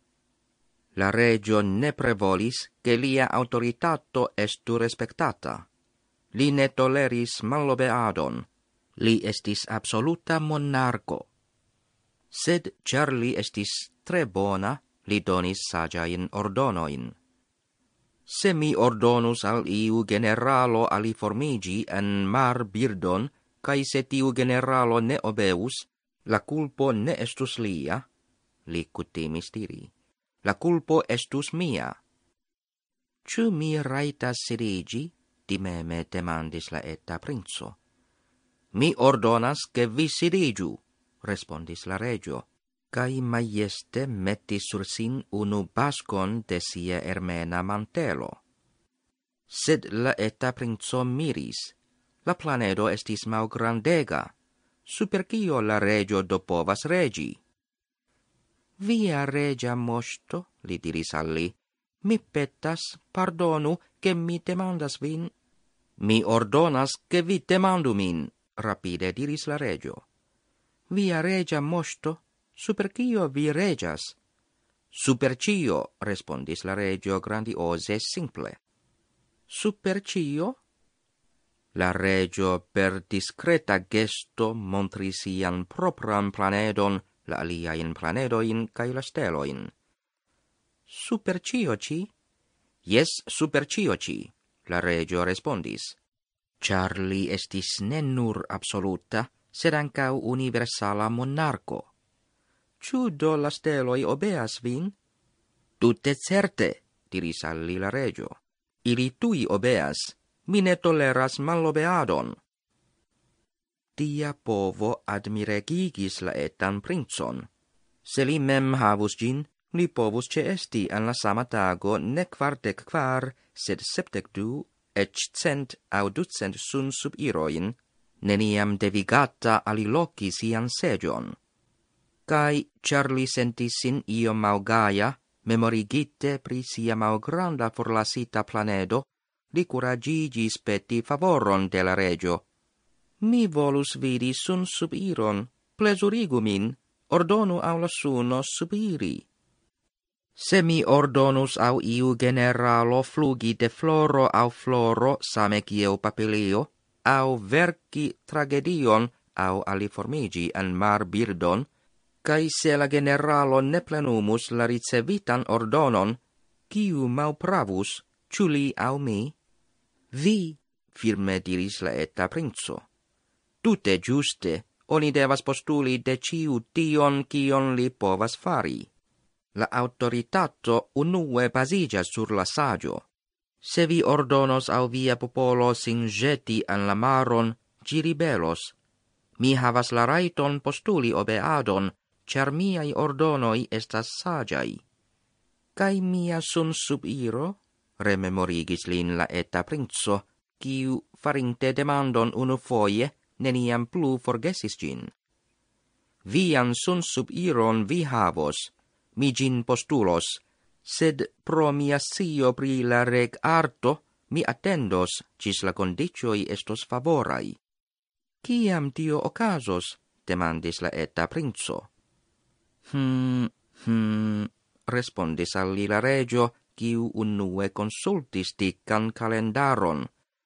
Speaker 1: La regio ne prevolis, che lia autoritato estu respektata. Li ne toleris mallobeadon. Li estis absoluta monarco. Sed char li estis tre bona, li donis sagiain ordonoin. Se mi ordonus al iu generalo aliformigi en mar birdon, kai se tiu generalo ne obeus, la culpo ne estus lia, li kutimis diri. La culpo estus mia. Ciu mi raitas sidigi? Timeme demandis la eta princo. Mi ordonas che vi sidigiu, respondis la regio, kai maieste mettis sur sin unu bascon de sia ermena mantelo. Sed la eta princo miris. La planedo estis malgrandega. Super cio la regio do povas regi? Via regia mosto, li diris al li, mi petas, pardonu, che mi demandas vin. Mi ordonas che vi demandu min, rapide diris la regio. Via regia mosto, super cio vi regias? Super cio, respondis la regio grandiose simple. Super cio? La regio per discreta gesto montris sian propran planedon, la aliaen planedoin cae la steloin. Super cio ci? Yes, super cio ci, la regio respondis. Char li estis ne nur absoluta, sed ancau universala monarco. Ciu do la steloi obeas vin? Tutte certe, diris alli la regio. Ili tui obeas. Mi ne toleras mallobeadon. Tia povo admiregigis la etan princon. Se li mem havus gin, li povus ceesti en la sama tago ne 44, sed 72, ec 100 au 200 sun subiroin, neniam devigata aliloci sian segion. Cai, char li sentis sin io malgaia, memorigite pri sia malgranda forlasita planedo, li curagigis peti favoron de la regio. Mi volus vidi sun subiron, plesurigu min, ordonu au la suno subiri. Se mi ordonus au iu generalo flugi de floro au floro same kieu papilio, au verci tragedion au aliformigi en mar birdon, kai se la generalo ne plenumus la ricevitan ordonon, kiu malpravus, ciuli au mi? Vi, firme diris la eta princo. Tute giuste, oni devas postuli de ciu tion kion li povas fari. La autoritato unue basigas sur la sagio. Se vi ordonos au via popolo sin jeti en la maron, gi ribelos. Mi havas la raiton postuli obeadon, char miai ordonoi estas sagiai. Kai mia sun subiro? Rememorigis lin la eta princo, kiu farinte demandon unu foie, neniam plu forgesis gin. Vian sun subiron vi havos, mi gin postulos, sed pro mia scio pri la reg arto, mi attendos, cis la condicioi estos favorai. Ciam tio ocasos? Demandis la eta princo. Respondis alli la regio, kiu unue consultis dican calendaron.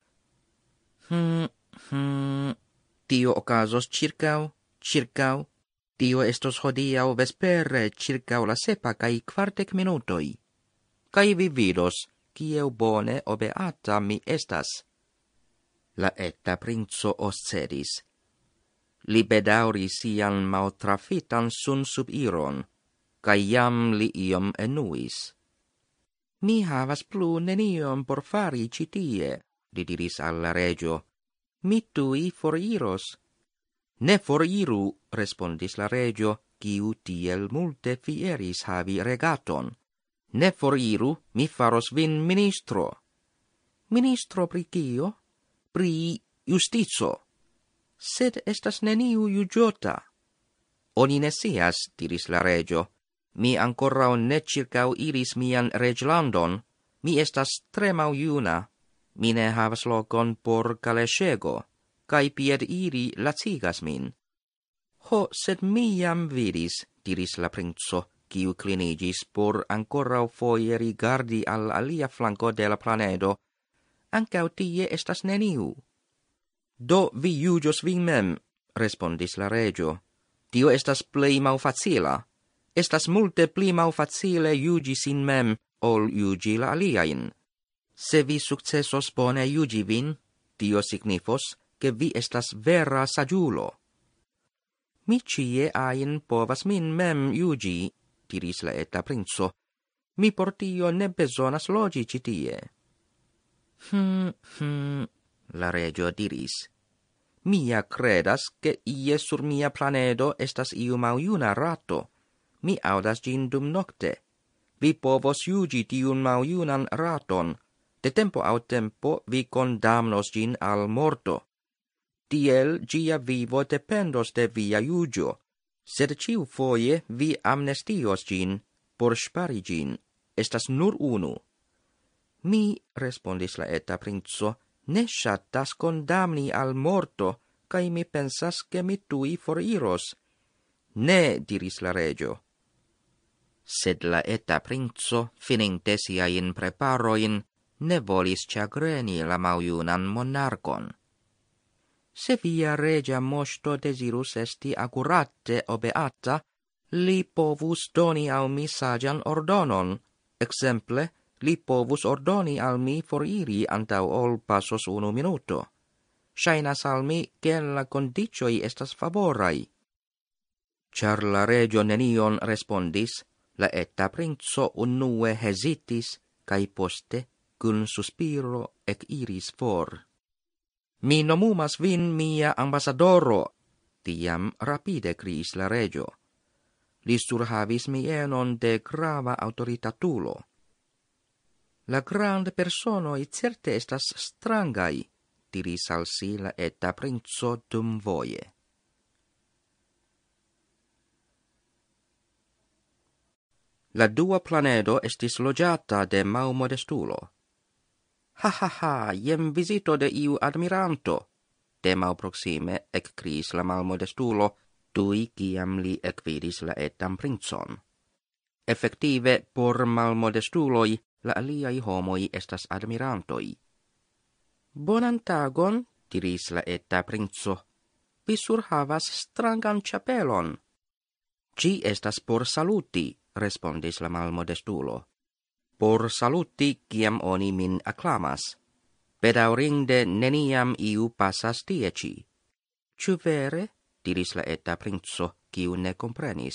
Speaker 1: Tio ocasos circau, tio estos hodiau vespere circau la 7 kai 40 minutoi. Kai vi vidos, kieu bone obeata mi estas. La eta princo oscedis. Li bedauri sian maltrafitan sun subiron, kai jam li iom enuis. Mi havas plu neniom por fari citie, li diris alla regio. Mi tui foriros. Ne foriru, respondis la regio, kiu tiel multe fieris havi regaton. Ne foriru, mi faros vin ministro. Ministro pri kio? Pri justico. Sed estas neniu juĝota. Oni ne scias, diris la regio. Mi ancorau ne circau iris mian reglandon. Mi estas tre maljuna. Mi ne havas lokon por kaleŝego, kaj pied iri lacigas min. Ho, sed mi jam vidis, diris la princo, kiu klinigis por ancorau foje rigardi al alia flanco de la planedo. Ancau tie estas neniu. Do vi juĝos vin mem, respondis la regio. Tio estas plej malfacila. Estas multe pli malfacile juĝi sin mem, ol juĝi la aliajn. Se vi successos bone juĝi vin, tio signifos, ke vi estas vera saĝulo. Mi ĉie ajn povas min mem juĝi, diris la eta princo. Mi por tio ne bezonas loĝi ĉi tie. La regio diris. Mia credas, ke ie sur mia planedo estas iu maljuna rato. Mi audas gin dum nocte. Vi povos juĝi tiun maljunan raton. De tempo au tempo vi condamnos gin al morto. Tiel gia vivo dependos de via juĝo, sed ciu foje vi amnestios gin, por spari gin, estas nur unu. Mi, respondis la eta princo, ne ŝatas condamni al morto, kaj mi pensas ke mi tui foriros. Ne, diris la regio. Sed la eta princo, fininte siajn preparoin, ne volis ĉagreni la maljunan monarkon. Se via regia moŝto desirus esti akurate obeata, li povus doni al mi saĝan ordonon. Ekzemple, li povus ordoni al mi foriri antaŭ ol pasos 1 minuto. Ŝajnas al mi, ke la kondiĉoj estas favoraj. Ĉar la regio nenion respondis, la eta princo unue hezitis, kaj poste, kun suspiro, ekiris for. Mi nomumas vin mia ambasadoro, tiam rapide kriis la regio. Li surhavis mienon de grava autoritatulo. La grande personoi certe estas strangai, diris al si la eta princo dum voje. La dua planedo estis loĝata de malmodestulo. Ha, jem visito de iu admiranto, de malproxime ekkriis la malmodestulo, tui kiam li ekvidis la etan princon. Effektive, por malmodestuloi, la aliai homoi estas admirantoi. Bonan tagon, diris la eta princo, vi surhavas strangan ĉapelon. Ci estas por saluti, respondis la malmodestulo. Por saluti, kiam oni min acclamas. Bedaŭrinde neniam iu pasas tie ĉi. Ĉu vere? Diris la eta princo, kiu ne komprenis.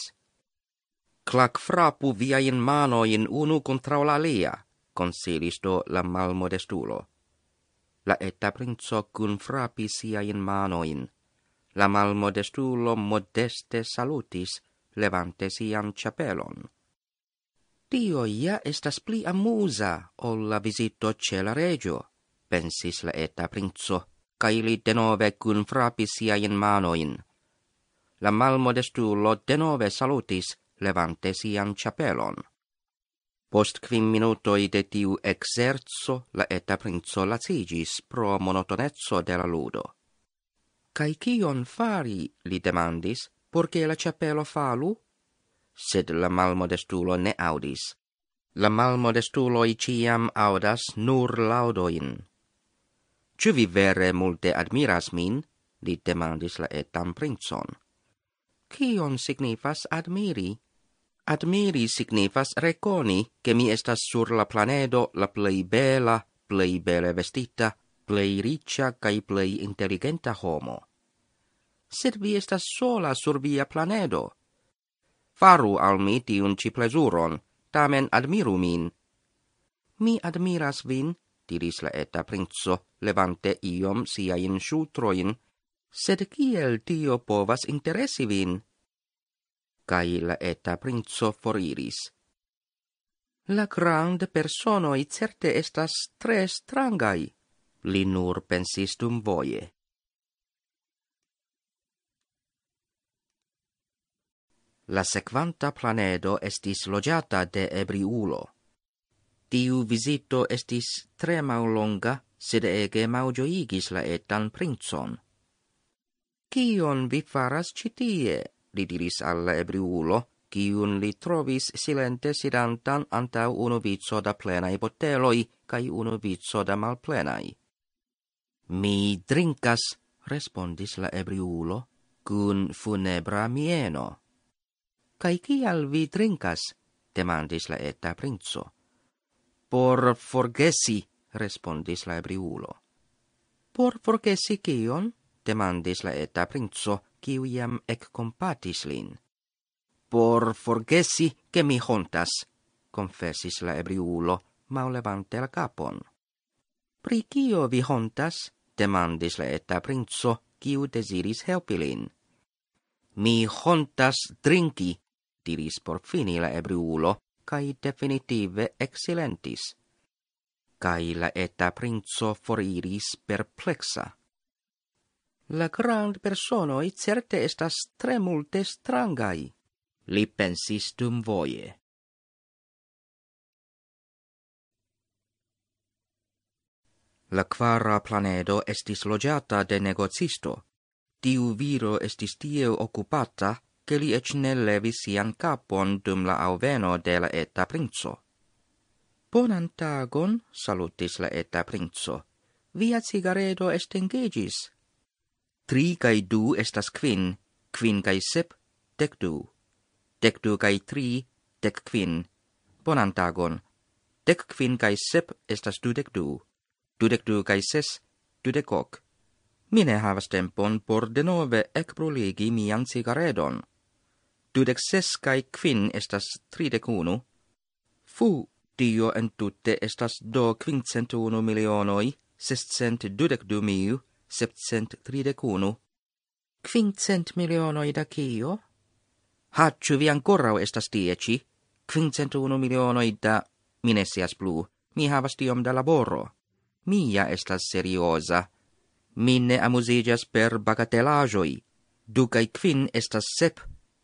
Speaker 1: Klakfrapu viajn manojn unu kontraŭ la alia, konsilis do la malmodestulo. La eta princo kunfrapis siajn manojn. La malmodestulo modeste salutis, levante sian ĉapelon. Tio ja estas pli amuza ol la vizito ĉe la regio, pensis la eta princo, kaj li denove kunfrapis siajn manojn. La malmodestulo denove salutis, levante sian ĉapelon. Post 5 minutoj de tiu ekzerco, la eta princo laciĝis pro monotoneco de la ludo. Kaj kion fari, li demandis, por ke la ĉapelo falu? Sed la malmodestulo ne audis. La malmodestuloi ciam audas nur laudoin. Ĉu vi vere multe admiras min? Li demandis la etan princon. Kion signifas admiri? Admiri signifas rekoni, ke mi estas sur la planedo la plej bela, plej bele vestita, plej riĉa kaj plej inteligenta homo. Sed vi estas sola sur via planedo. Faru al mi tiun ĉi plezuron, tamen admiru min. Mi admiras vin, diris la eta princo, levante iom siajn ŝultrojn, sed kiel tio povas interesi vin? Kaj la eta princo foriris. La grand personoi certe estas tre strangai, li nur pensis dum voje. La sequanta planedo estis loĝata de ebriulo. Tiu visito estis tre mallonga, sed ege malĝojigis la etan princon. Kion vi faras ĉi tie? Li diris al la ebriulo, kiun li trovis silente sidantan antaŭ unu vico da plenaj boteloj kaj unu vico da malplenaj. Mi drinkas, respondis la ebriulo, kun funebra mieno. Kaj kial vi drinkas? Demandis la eta princo. Por forgesi, respondis la ebriulo. Por forgesi kion? Demandis la eta princo, kiu jam ekkompatis lin. Por forgesi che mi hontas, confessis la ebriulo, maulevante la capon. Pri kio vi hontas? Demandis la eta princo, kiu desiris helpi lin. Mi hontas drinki, diris por fini la ebriulo, kai definitive exilentis. Kai la eta princo foriris perplexa. La grand personoi certe estas tre multe strangai, li pensis dum voje. La kvara planedo estis loĝata de negocisto. Tiu viro estis tie occupata, che li ec ne levis sian capon dum la alveno de la eta princo. Bonan tagon, salutis la eta princo. Via cigaredo estingigis. 3 kai 2 estas 5, 5 kai 7, 12. 12 kai 3, 15. Bonan tagon. 15 kai 7 estas 22. 22 kai 6, 22. Mi ne havas tempon por denove ekbruligi mian cigaredon. 26 kai 5 estas 31. Fu, tio entute estas do 501 milionoi, 622 731. 500 milionoi da kio? Ha, ĉu vi ankoraŭ estas tie ĉi? 501 milionoi da... Mi ne scias plu. Mi havas tiom da laboro. Mi ja estas serioza. Mi ne amuziĝas per bagatelaĵoj. 2 kaj 5 estas 7.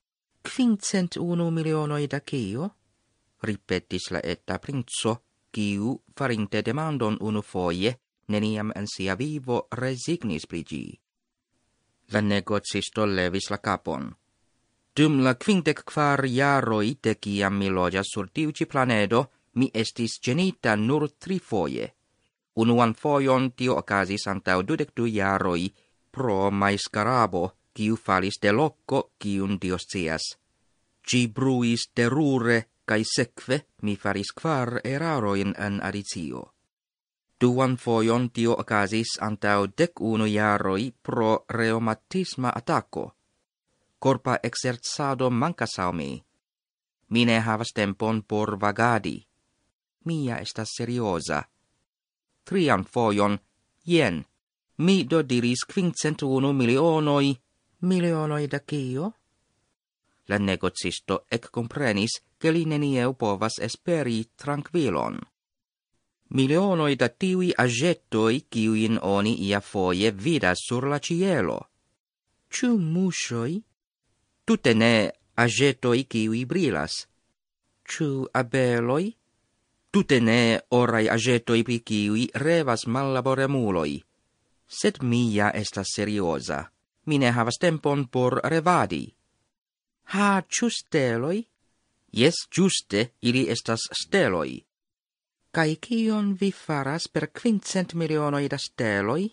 Speaker 1: 501 milionoi da kio? Ripetis la eta princo, kiu, farinte demandon unufoje, neniam en sia vivo resignis pri ĝi. La negocisto levis la capon. Dum la 54 jaroj de kiam mi loĝas sur tiu ĉi planedo, mi estis ĝenita nur 3 foje. Unuan fojon tio okazis antaŭ 22 jaroj pro majskarabo, kiu falis de loko, kiun Dio scias. Ĝi bruis terure, kaj sekve mi faris 4 erarojn en adicio. Duan fojon tio okazis antaŭ 11 jaroj pro reŭmatisma atako. Corpa exerzado mankas al mi. Mi ne havas tempon por vagadi. Mia estas serioza. 3 fojon, jen, mi do diris 501 milionoi. Milionoi da kio? La negocisto ekkomprenis, ke li neniel povas esperi trankvilon. Milionoi da tiui aĵetoj, kiujn oni iafoje vidas sur la ĉielo. Ĉu muŝoj? Tute ne aĵetoj kiuj brilas. Ĉu abeloj? Tute ne oraj aĵetoj pri kiuj revas mallaboremuloj. Sed mi ja estas serioza. Mi ne havas tempon por revadi. Ha, ĉu steloj? Jes, ĝuste, ili estas steloj. Kai kion vi faras per 500 milionoi da steloi?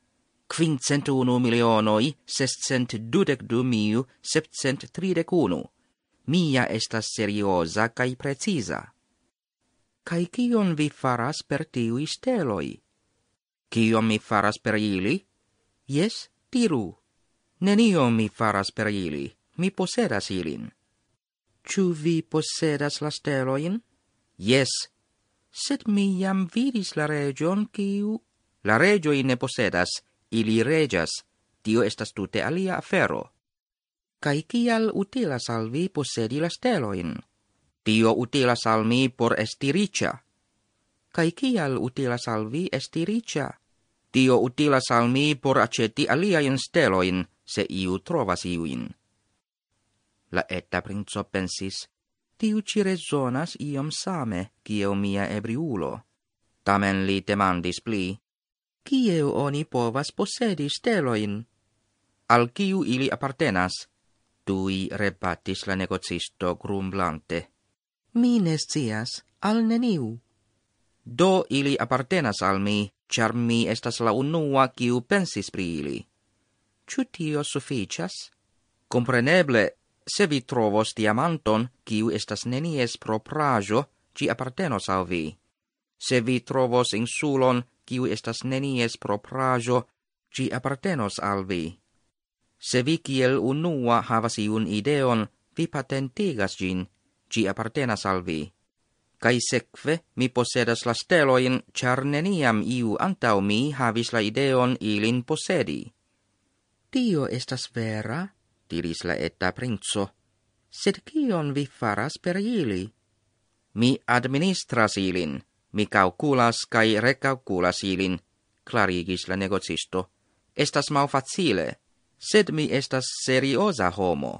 Speaker 1: 501 milionoi 622 731. Mia estas serioza kai precisa. Kai kion vi faras per tiui steloi? Kion mi faras per ili? Jes, diru. Nenio mi faras per ili. Mi posedas ilin. Ĉu vi posedas la steloin? Jes. Sed mi jam vidis la region kiu... La regioi ne posedas, ili regas, tio estas tute alia afero. Kai kial utilas al vi posedi la steloin? Tio utilas al mi por esti riĉa. Kaj kial utilas al vi esti riĉa? Tio utilas al mi por aceti aliajn stelojn, se iu trovas iuin. La eta princo pensis, tiu ci resonas iom same, kiel mia ebriulo. Tamen li demandis pli, kiel oni povas posedi stelojn? Al kiu ili appartenas? Tui rebatis la negocisto grumblante. Mi ne scias, al neniu. Do ili appartenas al mi, char mi estas la unua kiu pensis pri ili. Ĉu tio suficias? Compreneble, se vi trovos diamanton, kiu estas nenies propraĵo, ĝi appartenos al vi. Se vi trovos insulon, kiu estas nenies propraĵo, ĝi appartenos al vi. Se vi kiel unua havas iun ideon, vi patentigas ĝin, ĝi appartenas al vi. Kaj sekve mi posedas la stelojn, ĉar neniam iu antaŭ mi havis la ideon ilin posedi. Tio estas vera, diris la eta princo. Sed kion vi faras per ili? Mi administras ilin, mi kalkulas kaj rekalkulas ilin, klarigis la negocisto. Estas malfacile, sed mi estas serioza homo.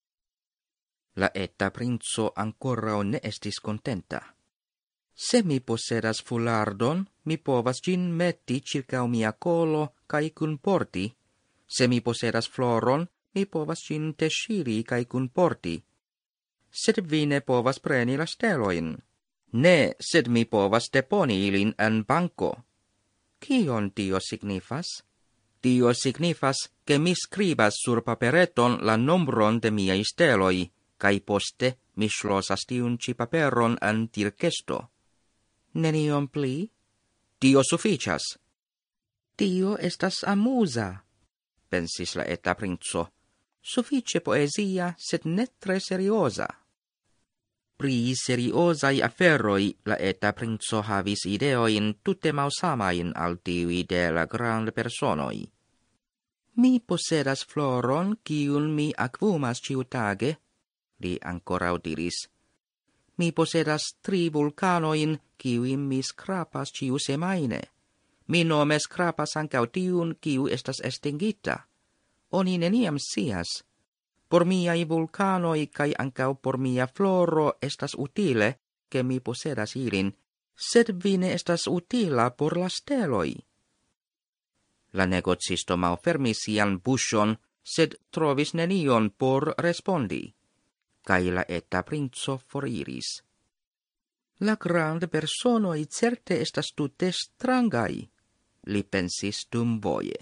Speaker 1: La eta princo ankoraŭ ne estis contenta. Se mi posedas fulardon, mi povas ĝin meti ĉirkaŭ mia kolo kaj kunporti. Se mi posedas floron, mi povas ĝin teŝiri kaj kunporti. Sed vi ne povas preni la stelojn. Ne, sed mi povas deponi ilin en banko. Kion tio signifas? Tio signifas, ke mi skribas sur papereton la nombron de miaj steloj, kaj poste mi ŝlosas tiun ĉi paperon en tirkesto. Nenion pli? Tio suficias. Tio estas amuza, pensis la eta princo. Sufiĉe poezia, sed ne tre serioza. Pri seriozaj aferoj la eta princo havis ideojn tute malsamajn al tiuj de la grandpersonoj. Mi posedas floron, kiun mi akvumas ĉiutage, li ankoraŭ diris. Mi posedas 3 vulkanojn, kiujn mi skrapas ĉiusemajne. Mi nome skrapas ankaŭ tiun, kiu estas estingita. Oni neniam scias. Por miaj vulkanoj kaj ankaŭ por mia floro estas utile, ke mi posedas ilin, sed vi ne estas utila por la steloj. La negocisto malfermis sian buŝon, sed trovis nenion por respondi. Kaj la eta princo foriris. La grandpersonoj certe estas tute strangaj, li pensis dumvoje.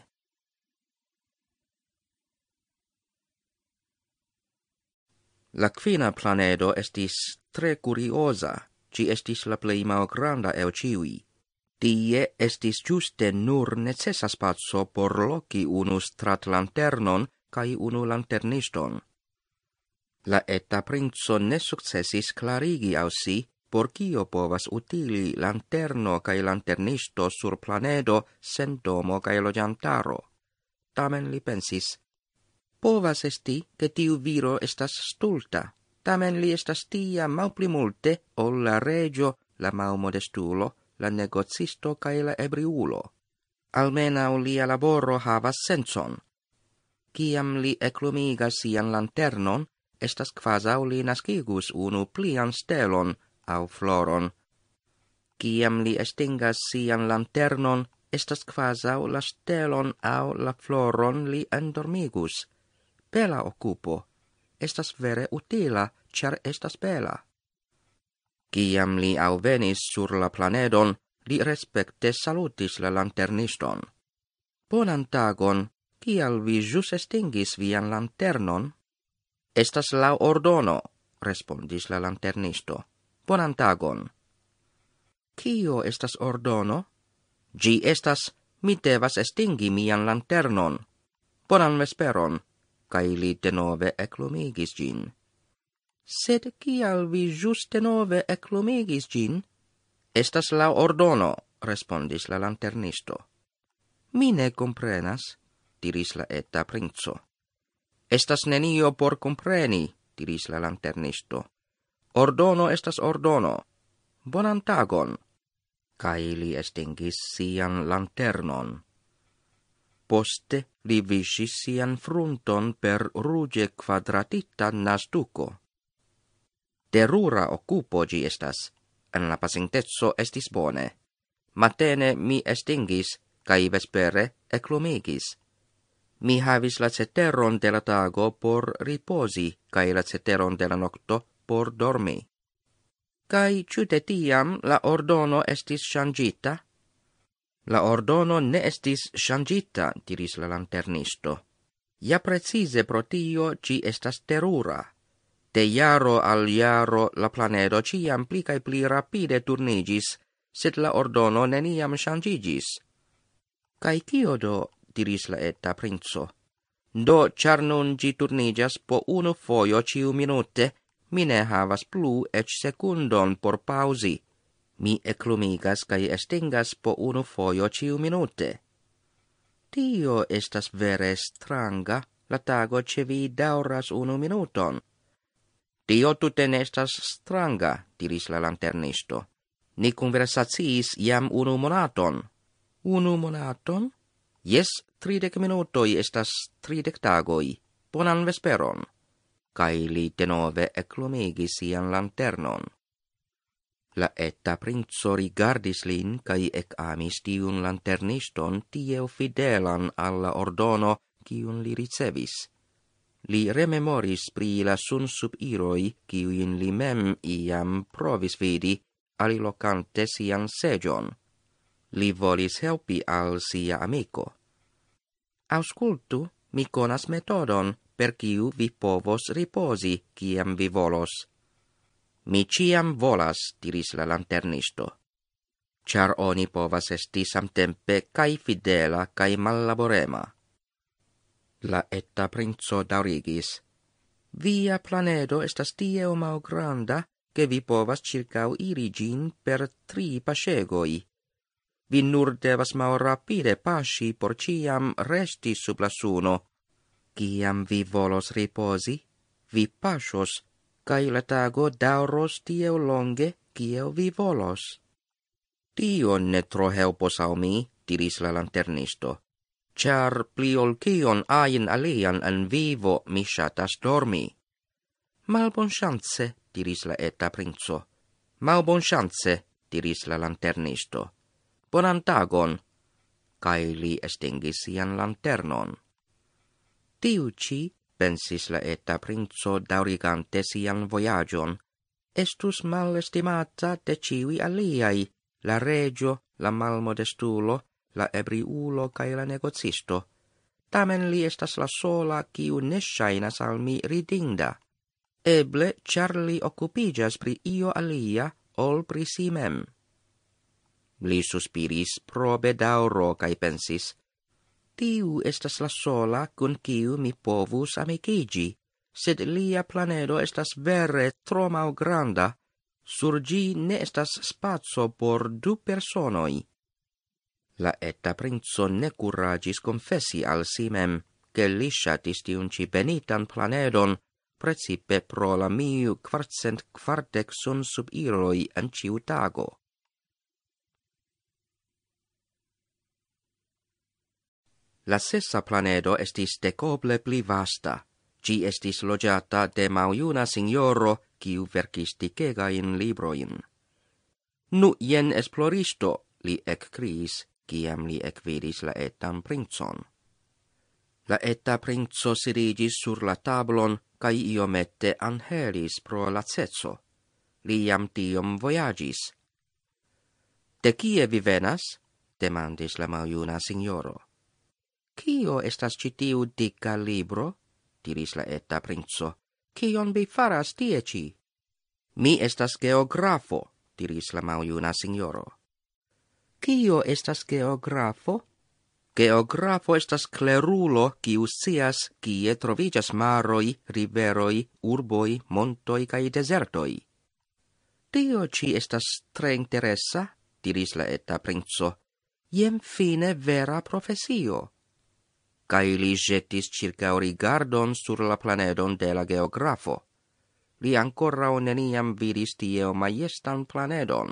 Speaker 1: La kvina planedo estis tre kurioza, ĝi estis la plej malgranda el ĉiuj. Tie estis ĝuste nur necesa spaco por loki unu stratlanternon kaj unu lanterniston. La eta princo ne sukcesis klarigi al si, por kio povas utili lanterno kaj lanternisto sur planedo sen domo kaj loĝantaro. Tamen li pensis, povas esti, ke tiu viro estas stulta, tamen li estas tia malpli multe ol la reĝo, la malmodestulo, la negocisto kaj la ebriulo. Almenaŭ lia laboro havas sencon. Kiam li eklumigas sian lanternon, estas kvazaŭ li naskigus unu plian stelon aŭ floron. Kiam li estingas sian lanternon, estas kvazaŭ la stelon aŭ la floron li endormigus. Bela okupo. Estas vere utila, ĉar estas bela. Kiam li alvenis sur la planedon, li respekte salutis la lanterniston. Bonan tagon, kial vi ĵus estingis vian lanternon? Estas laŭ ordono, respondis la lanternisto. Bonan tagon. Kio estas ordono? Ĝi estas, mi devas estingi mian lanternon. Bonan vesperon, kaj li denove eklumigis ĝin. Sed kial vi ĵus denove eklumigis ĝin? Estas laŭ ordono, respondis la lanternisto. Mi ne komprenas, diris la eta princo. Estas nenio por kompreni, diris la lanternisto. Ordono estas ordono. Bonan tagon. Kai li estingis sian lanternon. Poste li visis sian frunton per ruĝe kvadratita nastuko. Terura occupo gi estas. En la pasintezo estis bone. Matene mi estingis, kai vespere eclumigis. Mi havis la ceteron de la tago por riposi, kai la ceteron de la nocto por dormi. Kai ciute tiam la ordono estis changita? La ordono ne estis changita, diris la lanternisto. Ja precise pro tio ci estas terura. De jaro al jaro la planedo ciam pli kai pli rapide turnigis, sed la ordono neniam changigis. Kai kio do, diris la eta princo. Do, char nun gi turnigas po unu foio ciu minute, mi ne havas plu ec secundon por pausi. Mi eclumigas kai estingas po unu foio ciu minute. Tio estas vere stranga, la tago ce vi dauras unu minuton. Tio tute ne estas stranga, diris la lanternisto. Ni conversaciis jam unu monaton. Unu monaton? Jes, 30 minutoi estas 30 tagoi. Bonan vesperon. Kai li denove eclumigis sian lanternon. La eta princo rigardis lin kai amis tiun lanterniston tiel fidelan alla ordono kiun li ricevis. Li rememoris pri la sunsubiroi kiuin li mem iam provis vidi alilocante sian segion. Li volis helpi al sia amico. Auscultu, mi conas metodon per kiu vi povos riposi kiam vi volos. Mi ciam volas, diris la lanternisto. Char oni povas esti samtempe kai fidela kai mallaborema. La eta princo daurigis. Via planedo estas tiel malgranda, che vi povas circau iri gin per 3 pasegoi. Vi nur devas malrapide passi por ciam resti sub la suno. Ciam vi volos riposi, vi pasos, kai la tago dauros tiel longe, kiel vi volos. Tio ne tro helpos al mi, diris la lanternisto, char pli ol kion ain alian en vivo mi shatas dormi. Malbonchance, diris la eta princo. Malbonchance, diris la lanternisto. Bonan tagon, kai li estingis sian lanternon. Tiu ci, pensis la eta princo daurigante sian voyagion, estus malestimata de ciui aliai, la regio, la malmodestulo, la ebriulo cae la negocisto. Tamen li estas la sola kiu ne shainas al mi ridinda. Eble char li occupigas pri io alia ol pri si mem. Li suspiris pro bedauro cae pensis, tiu estas la sola cun kiu mi povus amicigi, sed lia planedo estas vere tro malgranda, sur gi ne estas spazio por 2 personoi. La eta princo ne curagis confessi al si mem, che li shatis tiun ci benitan planedon, precipe pro la 1440 sunsubiroi en ciu tago. La sessa planedo estis decoble pli vasta. Gi estis logiata de maljuna signoro, kiu verkis dikegain libroin. Nu jen esploristo, li ekkriis, kiam li ekvidis la etan princon. La eta princo sirigis sur la tablon, kai iomete anhelis pro laceco. Li jam tiom voyagis. De kie vi venas? Demandis la maljuna signoro. Kio estas citiu dika libro? Diris la eta princo. Kion vi faras tie ci? Mi estas geografo, diris la maljuna signoro. Kio estas geografo? Geografo estas clerulo kiu scias kie troviĝas maroj, riveroj, urboj, montoj kaj desertoj. Tio ci estas tre interesa, diris la eta princo. Jen fine vera profesio. Kai li jetis circa rigardon sur la planedon de la geografo. li ancora neniam vidis tiel majestan planedon.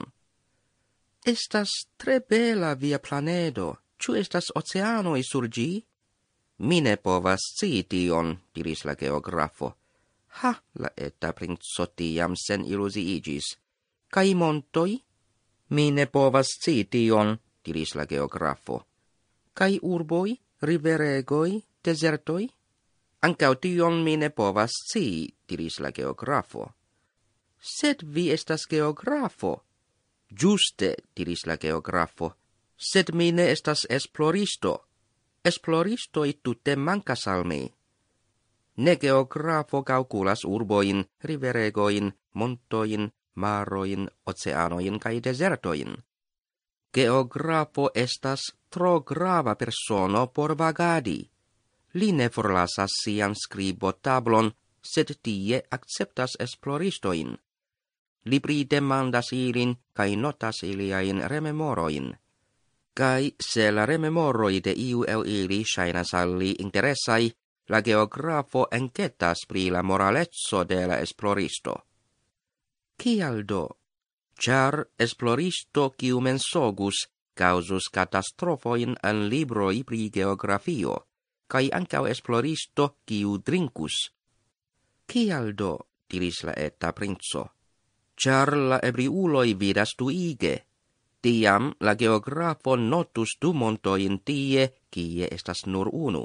Speaker 1: Estas tre bela via planedo, ciu estas oceanoi sur gi? Mi ne povas scii tion, diris la geografo. Ha, la eta princo tiam sen illusiigis. Kai montoi? Mi ne povas scii tion, diris la geografo. Kai urboi, riveregoi, desertoi? Ancau tion mi ne povas scii, diris la geografo. Sed vi estas geografo. Giuste, diris la geografo, sed mi ne estas esploristo. Esploristoi tutte mancas al mi. Ne geografo calculas urboin, riveregoin, montoin, maroin, oceanoin kai desertoin. Geografo estas tro grava persono por vagadi. Li ne forlasas sian skribotablon, sed tie acceptas esploristoin. Li pridemandas ilin, kai notas iliain rememoroin. Kai se la rememoroi de iu el ili shainas al li interessai, la geografo enquetas pri la moralezzo de la esploristo. Kial do? Char esploristo kiu mensogus causus catastrofoin en libroi pri geografio, kai ancau esploristo kiu drinkus. Kial do? Diris la eta princo. Char la ebriuloi vidas tuige. Tiam la geografo notus du montoin tie, kie estas nur unu.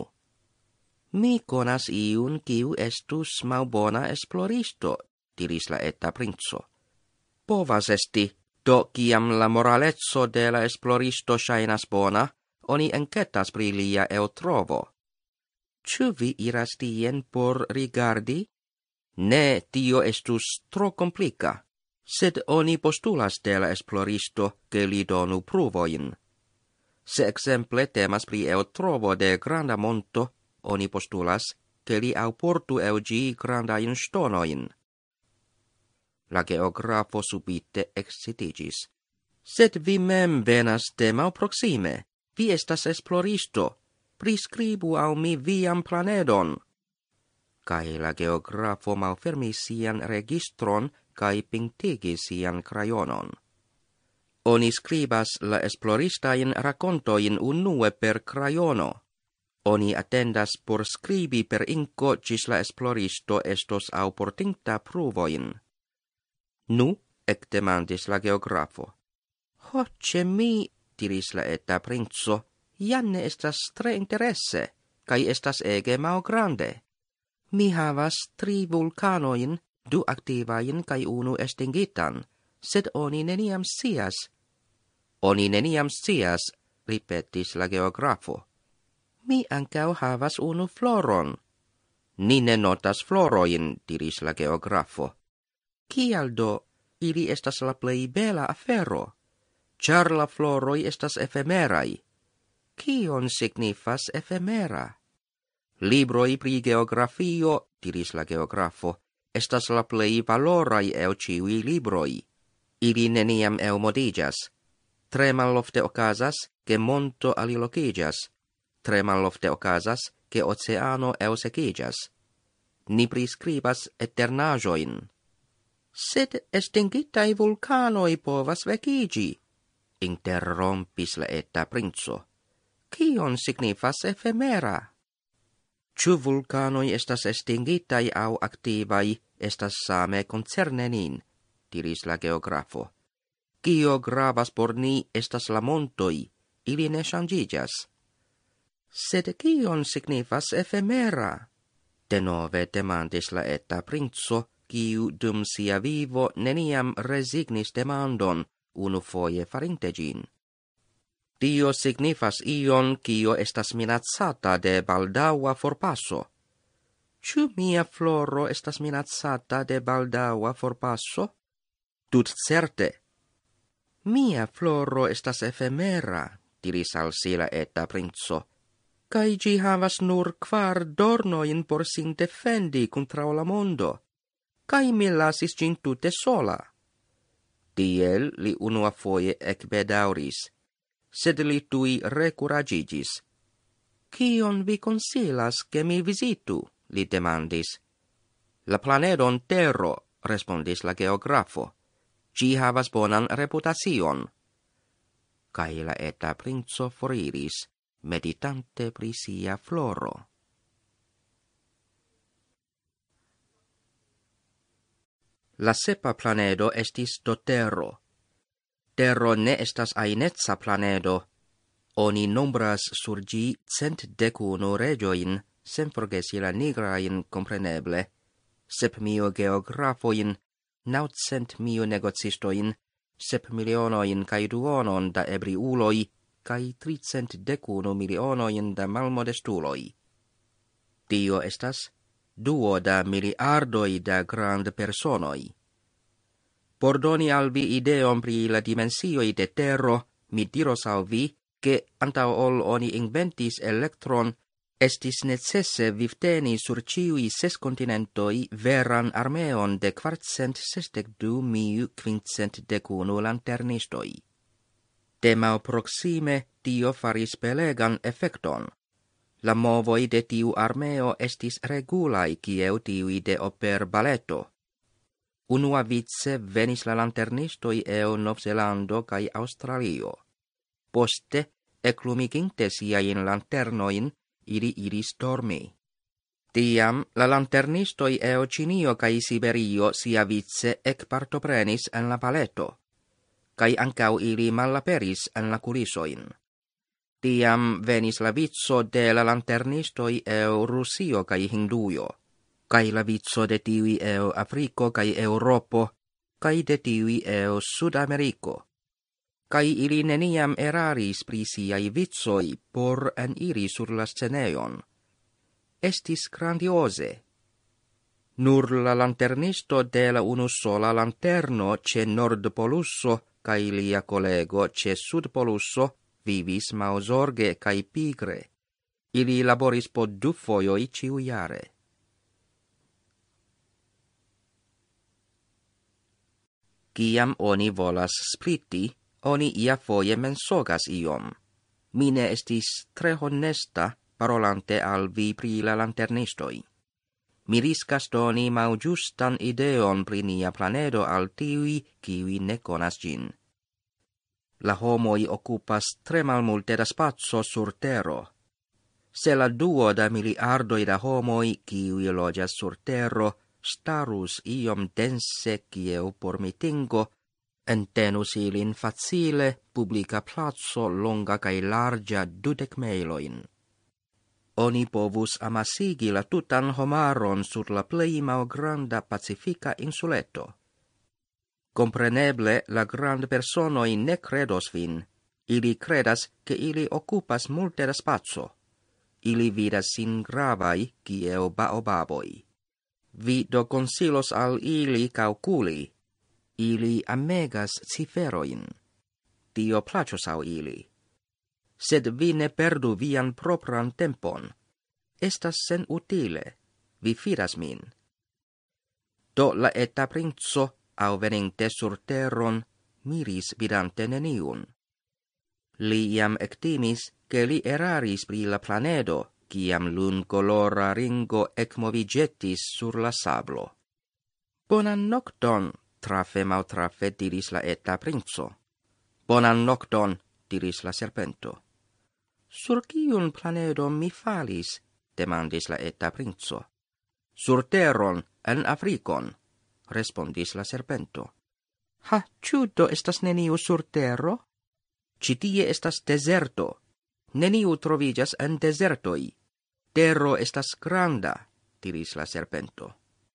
Speaker 1: Mi conas iun kiu estus malbona esploristo, diris la eta princo. Povas esti, do kiam la moralezzo de la esploristo shainas bona, oni enquetas pri lia eltrovo. Ciu vi iras tien por rigardi? Ne, tio estus tro complica. Sed oni postulas de la esploristo che li donu pruvoin. Se exemple temas pri eltrovo de granda monto, oni postulas che li auportu el gi grandain stonoin. La geografo subite excitigis. Sed vi mem venas de malproxime, vi estas esploristo, priscribu au mi viam planedon. Kai la geografo malfermis sian registron, kai pintigis sian crayonon. Oni scribas la esploristain racontoin unue per crayono. Oni attendas por scribi per inco gis la esploristo estos au portinta pruvoin. Nu, ecdemandis la geografo. Hoce mi, diris la eta princo, janne estas tre interesse, kai estas ege malgrande. Mi havas 3 vulcanoin, 2 activain kai 1 extingitan, sed oni neniam scias. Oni neniam scias, ripetis la geografo. Mi ancau havas 1 floron. Ni ne notas floroin, diris la geografo. Kial do, ili estas la plei bela afero? Char la floroi estas efemerai. Kion signifas efemera? Libroi pri geografio, diris la geografo, estas la plei valorai el ciui libroi. Ili neniam eumodigas. Tre malofte ocasas, che monto alilocigas. Tre malofte ocasas, che oceano eusecigas. Ni priscribas eternajoin. Sed extingitai vulcanoi povas vecigi, interrompis la eta princo. Kion signifas efemera? Ciu vulcanoi estas extingitai au activai, estas same concerne nin, diris la geografo. Kio gravas por ni estas la montoi, ili ne changigas. Sed kion signifas efemera? Denove demandis la eta princo, kiu dum sia vivo neniam resignis demandon, unu foje farinte gin. Tio signifas ion kio estas minazzata de baldaua forpasso. Ciu mia floro estas minazzata de baldaua forpasso? Tut certe. Mia floro estas efemera, diris al si la eta princo, kai gi havas nur 4 dornoin por sin defendi contra la mondo, kai mi lasis gin tute sola. Tiel li unua foje ecbedauris, sed li tui recuragigis. Kion vi consilas che mi visitu? Li demandis. La planedon Terro, respondis la geografo. Gi havas bonan reputacion. Kai la eta princo foriris, meditante pri sia floro. La sepa planedo estis Dotero. Terro ne estas ainetsa planedo. Oni nombras sur gi 111 regioin, sen forgesi la nigrain compreneble, 7.000 geografoin, 900.000 negocistoin, 7.000.000 kai duonon da ebriuloi, kai 311 milionoin da malmodestuloi. Tio estas duo da miliardoi da grand personoi. Por doni al vi ideon pri la dimensioi de terro, mi diros al vi, che antau ol oni inventis electron, estis necesse vivteni sur ciui 6 continentoi veran armeon de 462.511 lanternistoi. Demau proxime tio faris belegan effecton. La movoi de tiu armeo estis regulai kieu tiui de oper balleto. Unua vice venis la lanternistoi eu Novzelando kai Australio. Poste, eclumiginte siain lanternoin, ili iris dormi. Tiam, la lanternistoi eo Cinio kai Siberio sia vice ec partoprenis en la balleto, kai ancau ili malaperis en la culisoin. Tiam venis la vico de la lanternistoi eo Rusio kai Hindujo, kai la vico de tiui eo Africo kai Europo, kai de tiui eo Sudamerico. Kai ili neniam eraris pri siai vicoi por en iri sur la sceneion. Estis grandiose. Nur la lanternisto de la unusola lanterno ce Nordpolusso kai lia collego ce Sudpolusso vivis mausorge kai pigre. Ili laboris po 2 fojoi ciujare. Kiam oni volas spliti, oni ia foje mensogas iom. Mine estis tre honesta parolante al vi pri la lanternistoi. Mi riskas doni mau justan ideon pri nia planedo al tiui, kiui ne konas gin. La homoi occupas tre malmulte da spazio sur terro. Se la duo da miliardoi da homoi, kiui logias sur terro, starus iom dense kieu por mitingo, entenus ilin facile publica plazo longa cae larga 20 meiloin. Oni povus amasigi la tutan homaron sur la plei malgranda pacifica insuleto. Compreneble la grand personoi ne credos vin. Ili credas che ili occupas multe da spazio. Ili vidas sin gravai kieu baobaboi. Vi do consilos al ili calculi. Ili amegas ciferoin. Tio placios au ili. Sed vi ne perdu vian propran tempon. Estas sen utile. Vi fidas min. Do la eta princo, au veninte sur terron, miris vidante neniun. Li iam ectimis, che li eraris pri la planedo, ciam lun colora ringo ecmovigetis sur la sablo. Bonan nocton, trafe maltrafe diris la eta princo. Bonan nocton, diris la serpento. Sur ciun planedon mi falis? Demandis la eta princo. Sur terron, en Africon, respondis la serpento. Ha, ciu do estas neniu sur terro? Citie estas deserto. Neniu trovigas en desertoi. Terro estas granda, diris la serpento.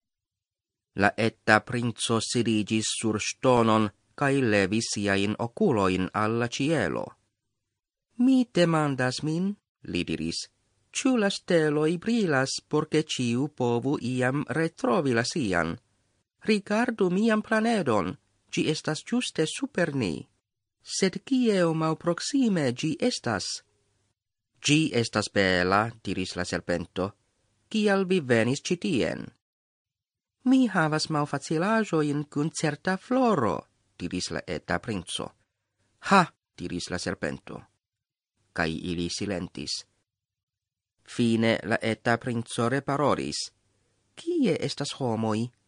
Speaker 1: La eta princo sidigis sur stonon, cae levis siain oculoin alla cielo. Mi demandas min, li diris, ciu la steloi brilas porce ciu povu iam retrovi la sian. Rigardu mian planedon, gi estas giuste super ni. Sed kieo mau proxime gi estas? Gi estas bela, diris la serpento, kial vi venis citien? Mi havas malfacilajoin cun certa floro, diris la eta princo. Ha, diris la serpento. Kai ili silentis. Fine la eta princo reparoris. Kie estas homoi?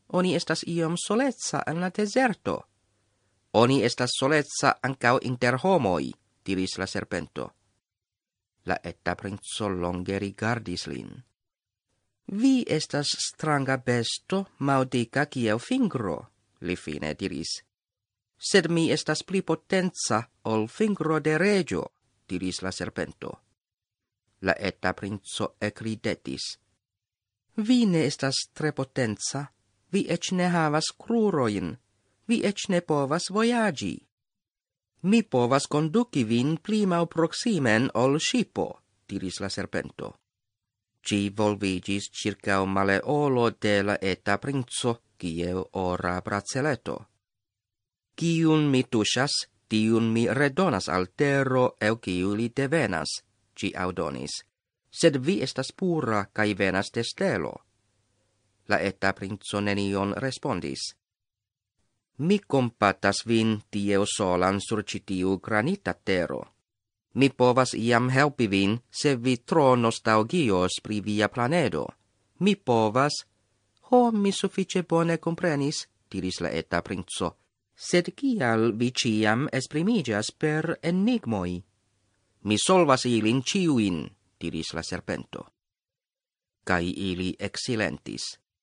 Speaker 1: oni estas iom soleca en la deserto. Oni estas soleca ancao inter homoi, diris la serpento. La eta princo longe rigardis lin. Vi estas stranga besto, maldika kiel fingro, li fine diris. Sed mi estas pli potenza ol fingro de regio, diris la serpento. La eta princo ekridetis. Vi ne estas tre potenza, vi ec ne havas kruroin, vi ec ne povas voyagi. Mi povas conduci vin pli malproximen ol shipo, diris la serpento. Ci volvigis circa maleolo de la eta princo, kiel ora braceleto. Kiun mi tuŝas, tiun mi redonas al tero el kiu li devenas, ci audonis. Sed vi estas pura kaj venas de stelo. La eta princo nenion respondis. Mi kompatas vin tiel solan sur ĉi tiu granita tero. Mi povas iam helpi vin, se vi tro nostalgios pri via planedo. Mi povas... mi suffice bone comprenis, diris la eta princo. Sed kial vi ciam esprimigas per enigmoi? Mi solvas ilin ciuin, diris la serpento. Kai ili exilentis.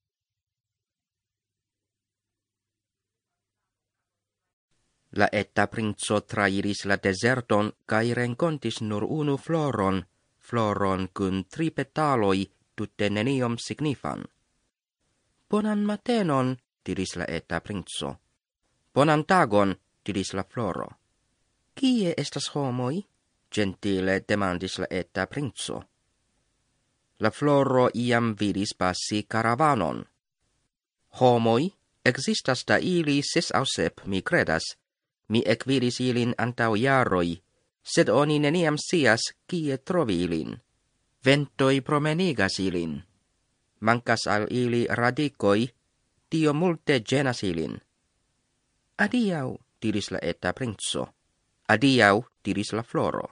Speaker 1: La eta princo trairis la deserton kai rencontis nur unu floron cun 3 petaloi tutte neniom signifan. Bonan matenon, diris la eta princo. Bonan tagon, diris la floro. Kie estas homoi? Gentile demandis la eta princo. La floro iam vidis passi caravanon. Homoi? Existas da ili 6 aŭ 7, mi credas. Mi ekvidis ilin antau jaroi, sed oni neniam scias kie trovi ilin. Ventoi promenigas ilin. Mancas al ili radicoi, tio multe genas ilin. Adiau, diris la eta princo. Adiau, diris la floro.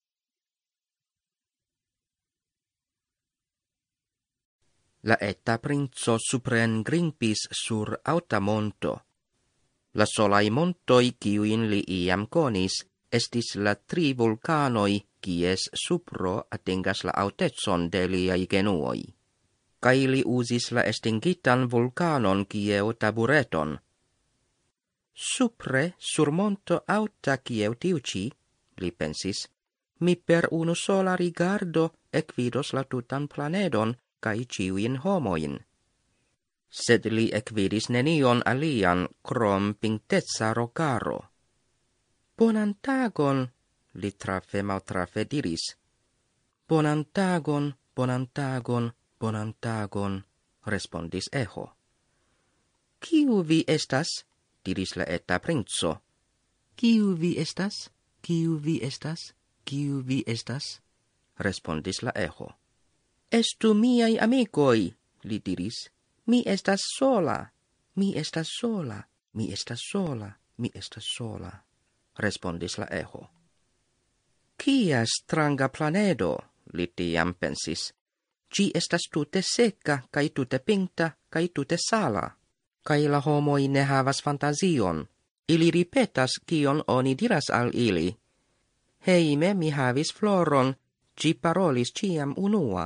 Speaker 1: La eta princo supren grimpis sur alta monto. La solai montoi kiuin li iam konis, estis la 3 vulkanoi, kies supro atingas la altetson de liai genuoi. Kai li usis la estingitan vulkanon kieu tabureton. Supre, sur monto alta kieu tiuci, li pensis, mi per unu sola rigardo ekvidos la tutan planedon kai ciuin homoin. Sed li ekvidis nenion alian krom pinteca rokaro. Bonan tagon, li trafe maltrafe diris. Bonan tagon, bonan tagon, bonan tagon, respondis echo. Kiu vi estas? Diris la eta princo. Kiu vi estas? Kiu vi estas? Kiu vi estas? Respondis la echo. Estu miai amicoi, li diris. Mi estas sola, mi estas sola, mi estas sola, mi estas sola, respondis la echo. Kia stranga planedo, li tiam pensis. Ci estas tute seca, kai tute pinta, kai tute sala. Kai la homoi ne havas fantasion. Ili ripetas kion oni diras al ili. Heime mi havis floron, ci parolis ciam unua.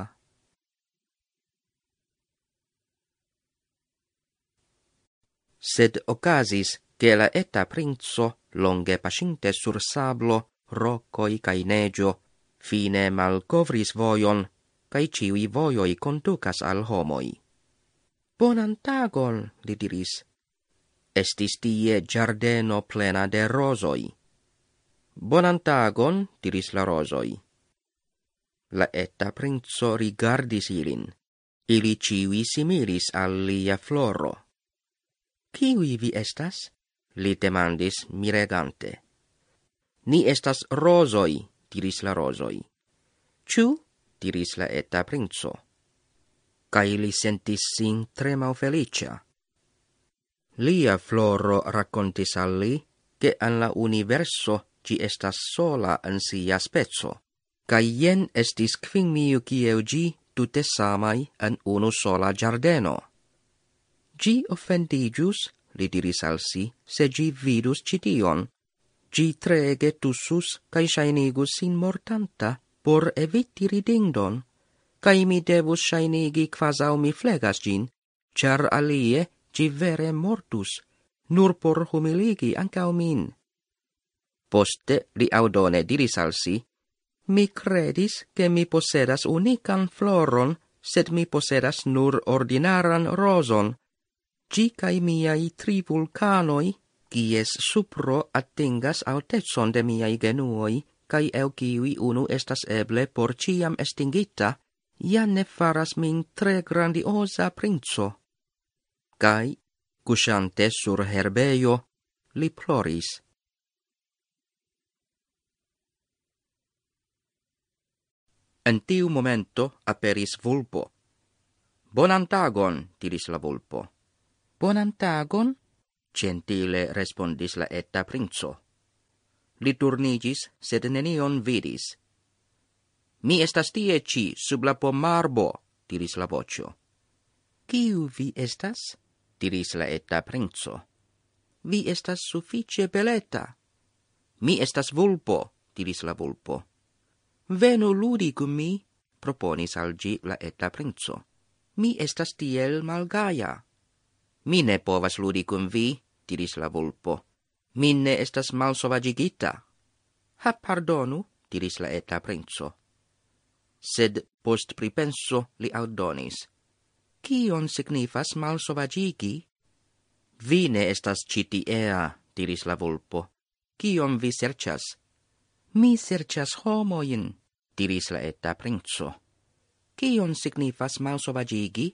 Speaker 1: Sed occasis, che la eta princo, longe pascinte sur sablo, rocoi cae negio, fine malcovris voion, cae ciui voioi conducas al homoi. Bonan tagon, li diris. Estis tie giardeno plena de rosoi. Bonan tagon, diris la rosoi. La eta princo rigardis ilin. Ili ciui similis al lia floro. Kiui vi estas? Li demandis miregante. Ni estas rosoi, diris la rosoi. Ciu? Diris la eta princo. Kai li sentis sin tre malfelicia. Lia floro raccontis al li, che an la universo ci estas sola en sia spezzo, kai jen estis 5.000 kieu gi tute samai en unu sola giardeno. Gi offendigius, li diris al si, se gi vidus cition. Gi treege tussus, cae shainigus sin mortanta, por eviti ridindon, cae mi devus shainigi quasau mi flegas gin, char alie gi vere mortus, nur por humiligi ancau min. Poste li audone diris al si, mi credis che mi possedas unican floron, sed mi possedas nur ordinaran roson. Gi cae miai 3 vulcanoi, quies supro attingas altetson de miai genuoi, cae el kiui unu estas eble por ciam estingita, ja ne faras min tre grandiosa princo. Cae, cusante sur herbeio, li ploris. En tiu momento aperis vulpo. Bonan tagon, diris la vulpo. Bonan tagon, gentile respondis la eta princo. Li turnigis, sed nenion vidis. Mi estas tie ci, sub la pomarbo, diris la vocio. Kiu vi estas? Diris la eta princo. Vi estas suffice beleta. Mi estas vulpo, diris la vulpo. Venu ludi cum mi, proponis al gi la eta princo. Mi estas tiel malgaia. Mi ne povas ludi cum vi, diris la vulpo. Mi ne estas malsovagigita. Ha, pardonu, diris la eta princo. Sed post pripenso li aldonis. Kion signifas malsovagigi? Vi ne estas citiea, diris la vulpo. Kion vi serĉas? Mi serĉas homoin, diris la eta princo. Kion signifas malsovagigi?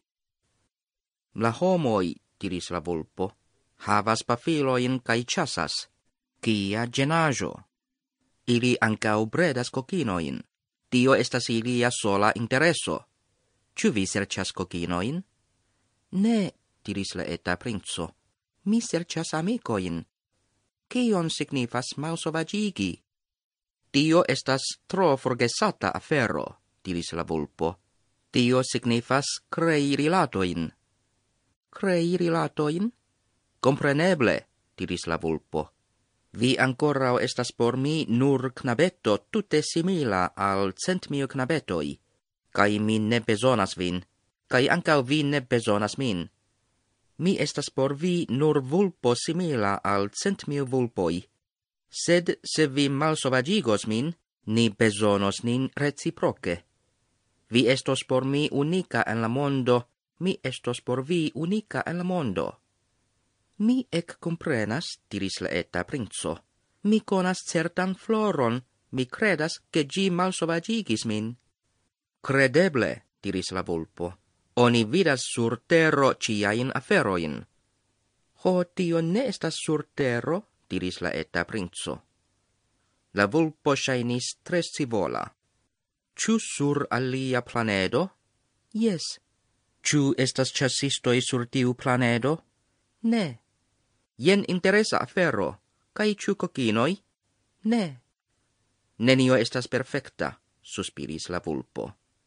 Speaker 1: La homoi, diris la vulpo, havas pafiloin cae chasas. Kia genajo? Ili ancau bredas cocinoin. Tio estas ilia sola intereso. Ciu vi serĉas cocinoin? Ne, diris la eta princo. Mi serĉas amikoin. Kion signifas malsovagigi? Tio estas tro forgesata afero, diris la vulpo. Tio signifas crei rilatoin. Crei rilatoin? Compreneble, diris la vulpo. Vi ancorau estas por mi nur knabeto tute simila al 100.000 knabetoi, cae mi ne besonas vin, cae ancau vi ne besonas min. Mi estas por vi nur vulpo simila al 100.000 vulpoi, sed se vi malsovagigos min, ni besonos nin reciproce. Vi estos por mi unica en la mondo, mi estos por vi unica en la mondo. Mi ec comprenas, diris la eta princo. Mi conas certan floron, mi credas che gi malsovagigis min. Credeble, diris la vulpo. Oni vidas sur terro ciain aferoin. Ho, tio ne estas sur terro, diris la eta princo. La vulpo shainis tre scivola. Ciu sur alia planedo? Yes. Ciu estas chassistoi sur tiu planedo? Ne. Jen interesa afero, cae ciu cocinoi? Ne. Nenio estas perfecta, suspiris la vulpo.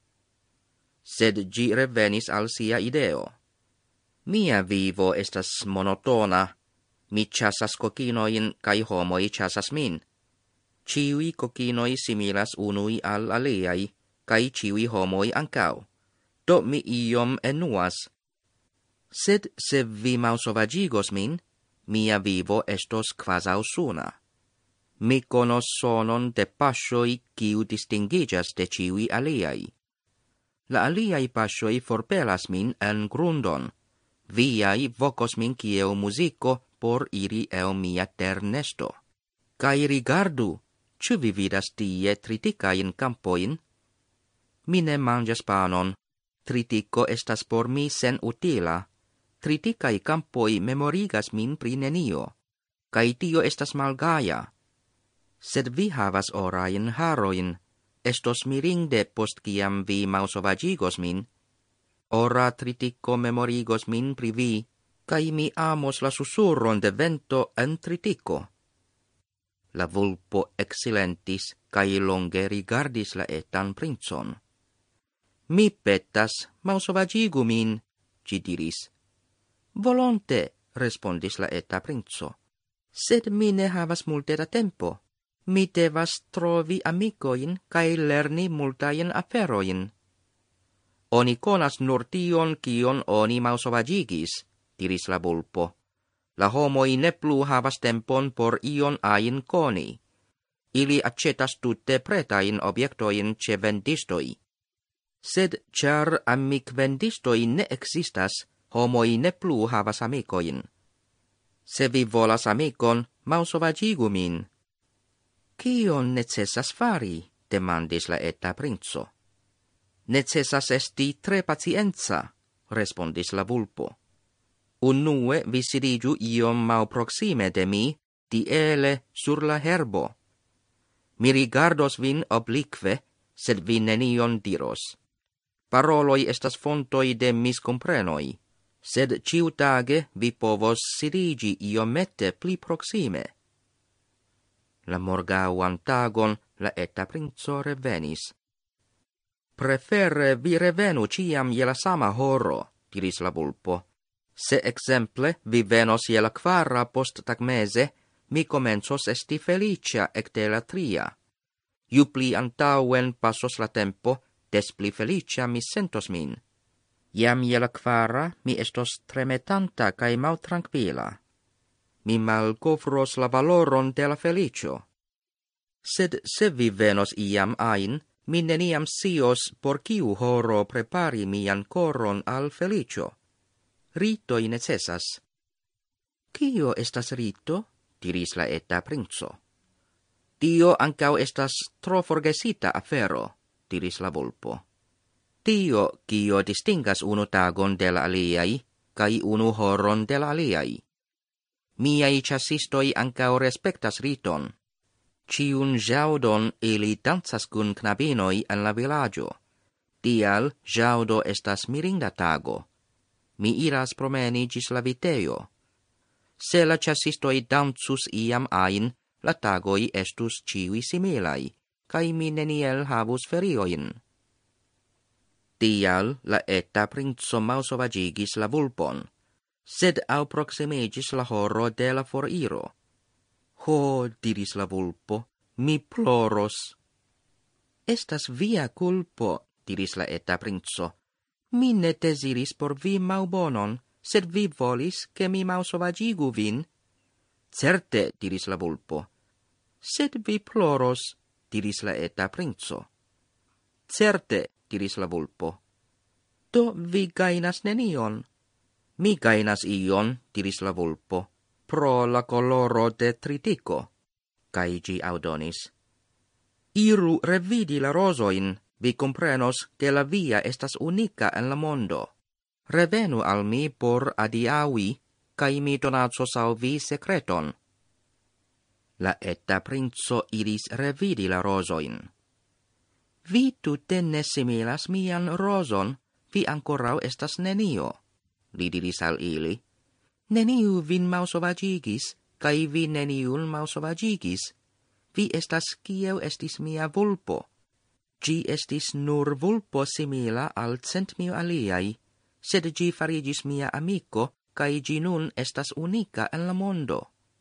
Speaker 1: Sed gi revenis al sia ideo. Mia vivo estas monotona. Mi chasas cocinoin, cae homoi chasas min. Ciui cocinoi similas unui al aliai, cae ciui homoi ancau. Do mi iom enuas. Sed se vi malsovagigos min, mia vivo estos quasau suna. Mi conos sonon de passioi quiu distingigas de ciui aliai. La aliai passioi forpelas min en grundon. Viai vocos min kiel musico por iri el mia ternesto. Kai rigardu, ciu vi vidas tie triticain campoin? Mi ne mangias panon. Tritico estas por mi sen utila. Triticai campoi memorigas min pri nenio. Kai tio estas malgaia. Sed vi havas orain haroin. Estos mirinde post kiam vi malsovagigos min. Ora tritico memorigos min pri vi, cae mi amos la susurron de vento en tritico. La vulpo exilentis, cae longe rigardis la etan princon. Mi petas, malsovagigu min, ci diris. Volonte, respondis la eta princo. Sed mi ne havas multe da tempo. Mi devas trovi amicoin cae lerni multain aferoin. Oni conas nur tion kion oni mausovagigis, diris la vulpo. La homoi ne plu havas tempon por ion ain coni. Ili accetas tutte pretain objectoin ce vendistoi. Sed char amic vendistoi ne existas, homoi ne plu havas amicoin. Se vi volas amicon, mausovagigu min. Kion necessas fari? Demandis la eta princo. Necessas esti tre pacienza, respondis la vulpo. Unue vi sidigiu iom mau proxime de mi, tiele sur la herbo. Mi rigardos vin oblique, sed vi nenion diros. Paroloi estas fontoi de miscomprenoi, sed ciutage vi povos sidigi iomete pli proxime. La morgauan tagon la eta princo revenis. Prefere vi revenu ciam je la sama horo, diris la vulpo. Se exemple vi venos je la quara post tagmese, mi comensos esti felicia ecte la tria. Ju pli antauen passos la tempo, des pli felicia mi sentos min. Iam je la quara mi estos tremetanta cae mau tranquila. Mi malcovros la valoron de la felicio. Sed se vi venos iam ain, mi neniam sios por kiu horo prepari mian coron al felicio. Ritoi necessas. Kio estas rito? Diris la eta princo. Tio ancau estas tro forgesita afero, diris la vulpo. Tio, kio distingas unu tagon de la aliai, kai unu horon de la aliai. Miai chassistoi ancau respectas riton. Ciun jaudon ili dansas cun knabinoi en la villaggio. Tial jaudo estas mirinda tago. Mi iras promeni gis la vitejo. Se la chassistoi dansus iam ain, la tagoi estus ciui similai, cae mi neniel havus ferioin. Tial la eta princo mausovagigis la vulpon, sed au proximegis la horo de la foriro. Ho, diris la vulpo, mi ploros. Estas via culpo, diris la eta princo. Mi ne desiris por vi maubonon, sed vi volis che mi mausovagigu vin. Certe, diris la vulpo. Sed vi ploros, diris la eta princo. Certe, diris la vulpo. Do vi gainas nenion. Mi gainas ion, diris la vulpo, pro la coloro de tritiko, cae gi audonis. Iru revidi la rosoin, vi comprenos che la via estas unica en la mondo. Revenu al mi por adiaui, cae mi donatsos al vi secreton. La eta princo iris revidi la rosoin. Vi tutte ne similas mian roson, vi ancorau estas nenio, li diris al ili. Neniu vin mausovagigis, cae vi neniun mausovagigis. Vi estas kieu estis mia vulpo. Gi estis nur vulpo simila al 100.000 aliai, sed gi farigis mia amico, cae gi nun estas unica en la mondo.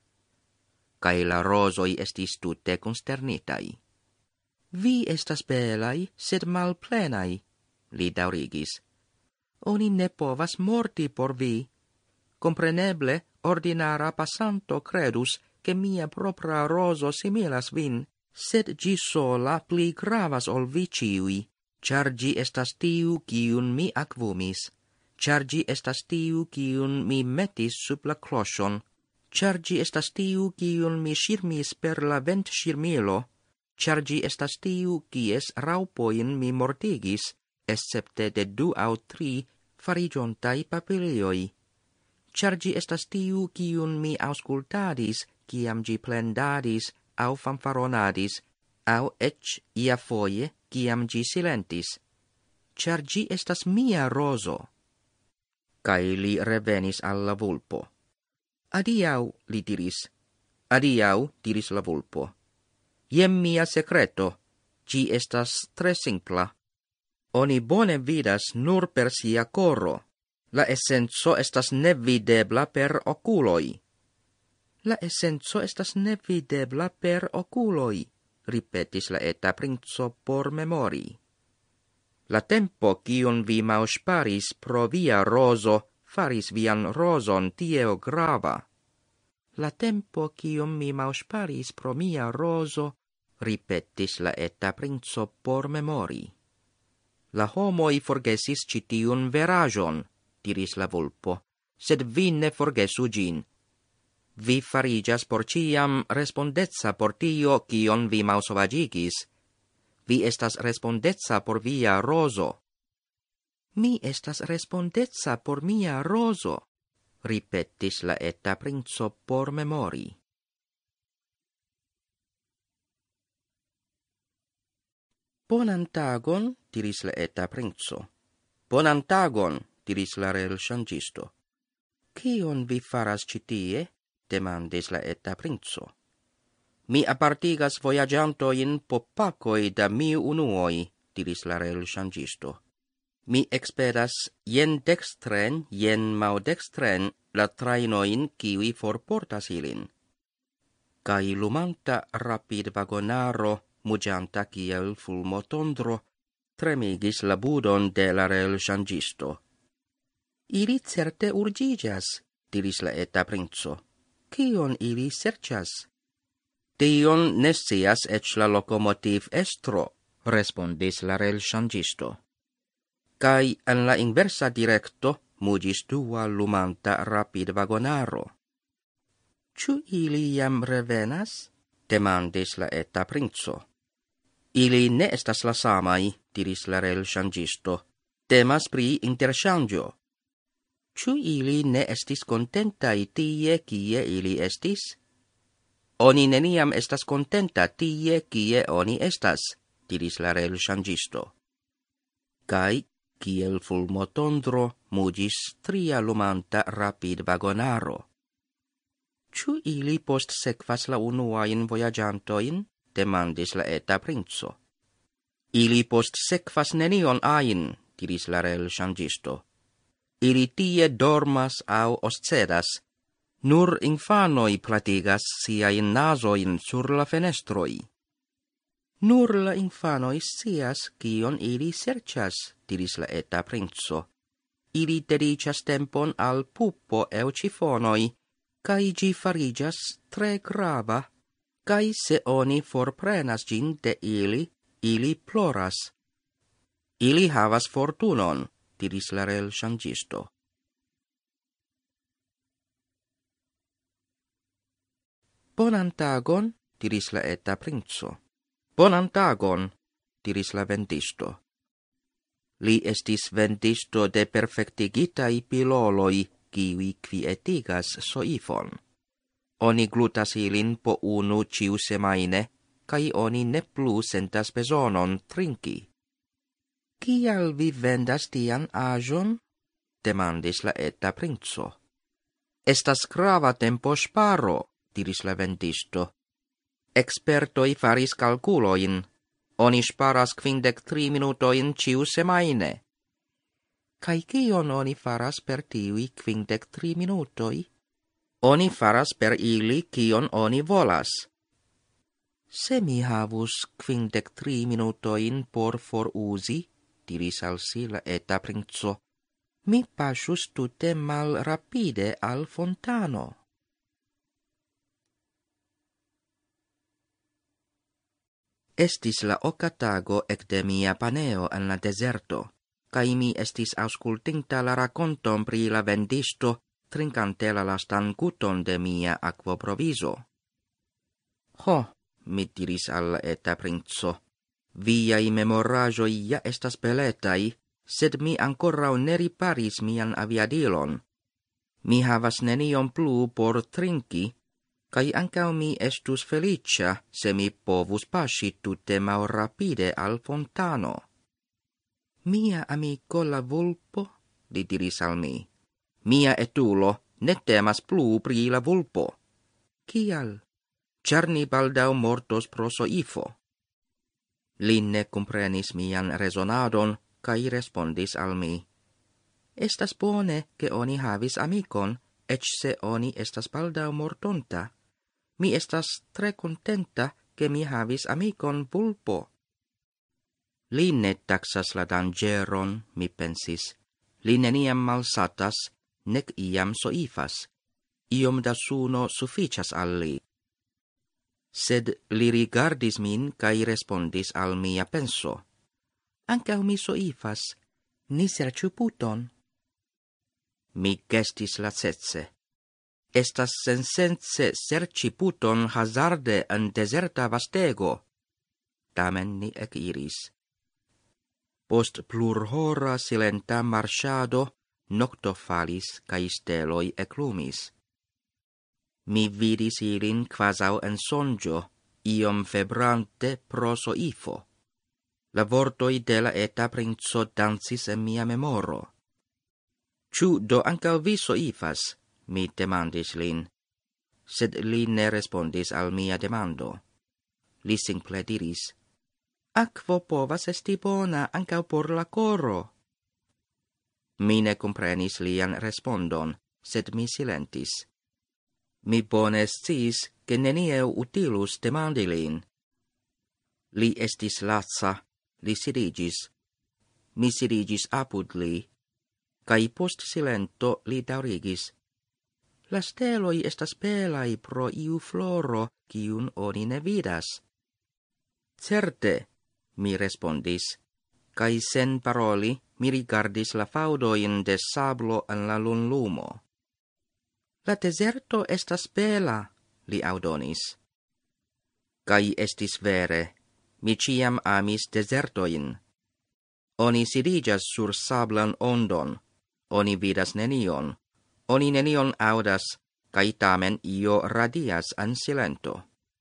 Speaker 1: Cae la rosoi estis tutte consternitai. Vi estas belai, sed malplenai, li daurigis. Oni ne povas morti por vi. Compreneble, ordinara passanto credus che mia propria roso similas vin, sed gi sola pli gravas ol vi ciui, char gi estas tiu kiun mi acvumis, char gi estas tiu kiun mi metis sub la clochon, char gi estas tiu kiun mi shirmis per la vent shirmilo, char gi estas tiu kies raupoin mi mortigis, excepte de 2 au 3 farigiontai papilioi. Char gi estas tiu kiun mi auscultadis, kiam gi plendadis, au fanfaronadis, au ec ia foie, kiam gi silentis. Char gi estas mia roso. Cae li revenis alla vulpo. Adiau, li diris. Adiau, diris la vulpo. Jem mia secreto, gi estas tre simpla. Oni bone vidas nur per sia coro. La essenzo estas nevidebla per oculoi. La essenzo estas nevidebla per oculoi, ripetis la eta princo por memori. La tempo kiun vi malsparis pro via roso faris vian rozon tieo grava. La tempo kiun mi malsparis pro mia roso, ripetis la eta princo por memori. La homoi forgesis citiun verajon, diris la vulpo, sed vi ne forgesu gin. Vi farigas por ciam respondezza por tio kion vi malsovagigis. Vi estas respondezza por via roso. Mi estas respondezza por mia roso, ripetis la eta princo por memori. Bonan tagon, diris la eta princo. Bonan tagon, diris la relŝanĝisto. Kion vi faras ĉi tie? Demandis la eta princo. Mi apartigas vojaĝantojn po pakoj da 1000 unuoj, diris la relŝanĝisto. Mi ekspedas jen dekstren, jen maldekstren la trajnojn, kiuj forportas ilin. Kaj lumanta rapidvagonaro, muĝanta kiel fulmotondro, tremigis la budon de la relŝanĝisto. Ili certe urgigas, diris la eta princo. Kion ili serĉas? Tion ne scias eĉ la lokomotiv estro, respondis la relŝanĝisto. Kaj en la inversa direkto muĝis dua lumanta rapidvagonaro. Ĉu ili jam revenas? Demandis la eta princo. Ili ne estas la samaj, diris la relŝanĝisto. Temas pri interŝanĝo. Ĉu ili ne estis kontentaj tie, kie ili estis? Oni neniam estas kontenta tie, kie oni estas, diris la relŝanĝisto. Kaj, kiel fulmotondro, muĝis tria lumanta rapidvagonaro. Ĉu ili postsekvas la unuajn vojaĝantojn? Demandis la eta princo. Ili postsekvas nenion ajn, diris la relŝanĝisto. Ili tie dormas aŭ oscedas. Nur infanoj platigas siajn nazojn sur la fenestroj. Nur la infanoj scias kion ili serĉas, diris la eta princo. Ili dediĉas tempon al pupo aŭ ĉifonoj, kaj ĝi fariĝas tre grava, kaj se oni forprenas ĝin de ili ploras. Ili havas fortunon, diris la relŝanĝisto. Bonan tagon, diris la eta princo. Bonan tagon, diris la vendisto. Li estis vendisto de perfektigitaj piloloj, kiuj kvietigas soifon. Oni glutas ilin po unu ĉiusemajne, kaj oni ne plu sentas bezonon trinki. Kial vi vendas tian aĵon? Demandis la eta princo. Estas grava tempoŝparo, diris la vendisto. Ekspertoj faris kalkulojn. Oni ŝparas 53 minutojn ĉiusemajne. Kaj kion oni faras per tiuj 53 minutoj? Oni faras per ili kion oni volas. Se mi havus 53 minutojn por foruzi, diris al si la eta princo, mi paŝus tute malrapide al fontano. Estis la oka tago ekde mia paneo en la dezerto, kaj mi estis aŭskultinta la rakonton pri la vendisto, trinkante la lastan guton de mia akvoprovizo. Ho, mi diris al la eta princo, viaj memoraĵoj ja estas beletaj, sed mi ankoraŭ ne riparis mian aviadilon. Mi havas nenion plu por trinki, kaj ankaŭ mi estus feliĉa, se mi povus paŝi tute malrapide al fontano. Mia amiko la vulpo, li diris al mi. Mia etulo ne temas plu pri la vulpo. Kial? Ĉar ni baldaŭ mortos pro soifo. Li ne komprenis mian rezonadon, kaj respondis al mi. Estas bone, che oni havis amicon, ec se oni estas baldau mortonta. Mi estas tre contenta, che mi havis amicon vulpo. Li ne taxas la dangeron, mi pensis. Li neniam malsatas, nec iam soifas. Iom da suno sufficias al li. Sed li rigardis min cae respondis al mia penso. Ancau mi soifas, ni serciu puton. Mi gestis lacetse. Estas sensense serci puton hazarde en deserta vastego. Tamen ni eciris. Post plurhora silenta marchado, nocto falis cae steloi eclumis. Mi vidis ilin quasau en sonjo, iom febrante pro soifo. La vortoi de la eta princo dansis en mia memoro. Ciu do ancau vi soifas? Mi demandis lin. Sed li ne respondis al mia demando. Li simple diris, Aquo povas esti bona ancau por la coro. Mi ne comprenis lian respondon, sed mi silentis. Mi bone sciis, che nenieu utilus demandi lin. Li estis laca, li sidigis. Mi sidigis apud li, cae post silento li daurigis. La steloi estas belai pro iu floro, cium oni ne vidas. Certe, mi respondis, cae sen paroli mi rigardis la faudoin de sablo en la lunlumo. La deserto estas bela, li audonis. Cae estis vere, mi ciam amis desertoin. Oni sidigas sur sablan ondon, oni vidas nenion, oni nenion audas, cae tamen io radias an silento.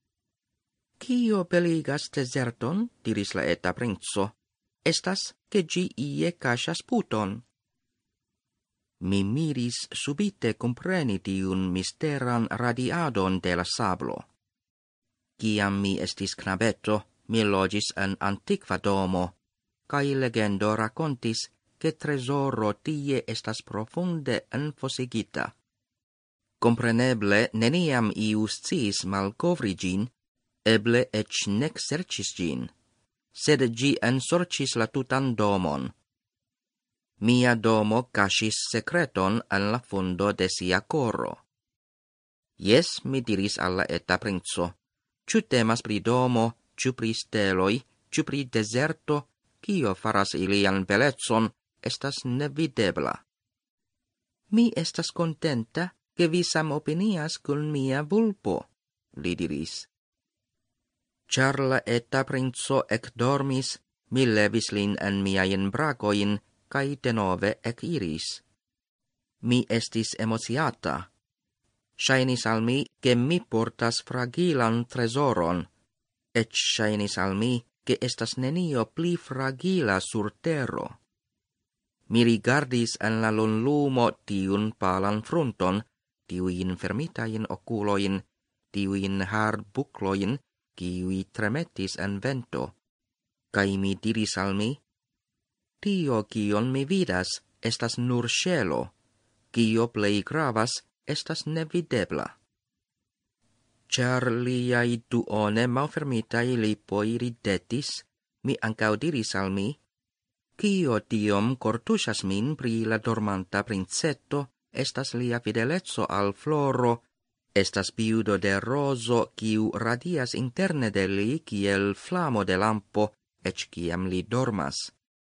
Speaker 1: Cio beligas deserton, diris la eta princo, estas che gi ie casas puton. Mi miris subite compreni tiun misteran radiadon de la sablo. Ciam mi estis knabeto, mi logis en antiqua domo, cae legendo racontis che tresoro tie estas profunde enfosigita. Compreneble neniam ius sciis malcovri gin, eble ec nec sercis gin, sed gi ensorcis la tutan domon. Mia domo casis secreton en la fundo de sia coro. Yes, mi diris alla eta princo, ciu temas pri domo, ciu pri steloi, ciu pri deserto, cio faras ilian belezzon, estas nevidebla. Mi estas contenta, che vi sam opinias cun mia vulpo, li diris. Char la eta princo ec dormis, mi levis lin en miain bracoin, cae denove ec iris. Mi estis emociata. Shainis al mi, che mi portas fragilan tresoron, ec shainis al mi, che estas nenio pli fragila sur terro. Mi rigardis en la lunlumo tiun palan frunton, tiuin fermitain oculoin, tiuin harbucloin, kiui tremetis en vento, cae mi diris al mi, tio cion mi vidas estas nur cielo, cio plei gravas estas nevidebla. Char liai duone malfermitai lipoi ridetis, mi ancau diris al mi, cio tiom cortusas min pri la dormanta princeto, estas lia fidelezzo al floro, estas biudo de roso quiu radias interne de li kiel flamo de lampo, ec ciam li dormas.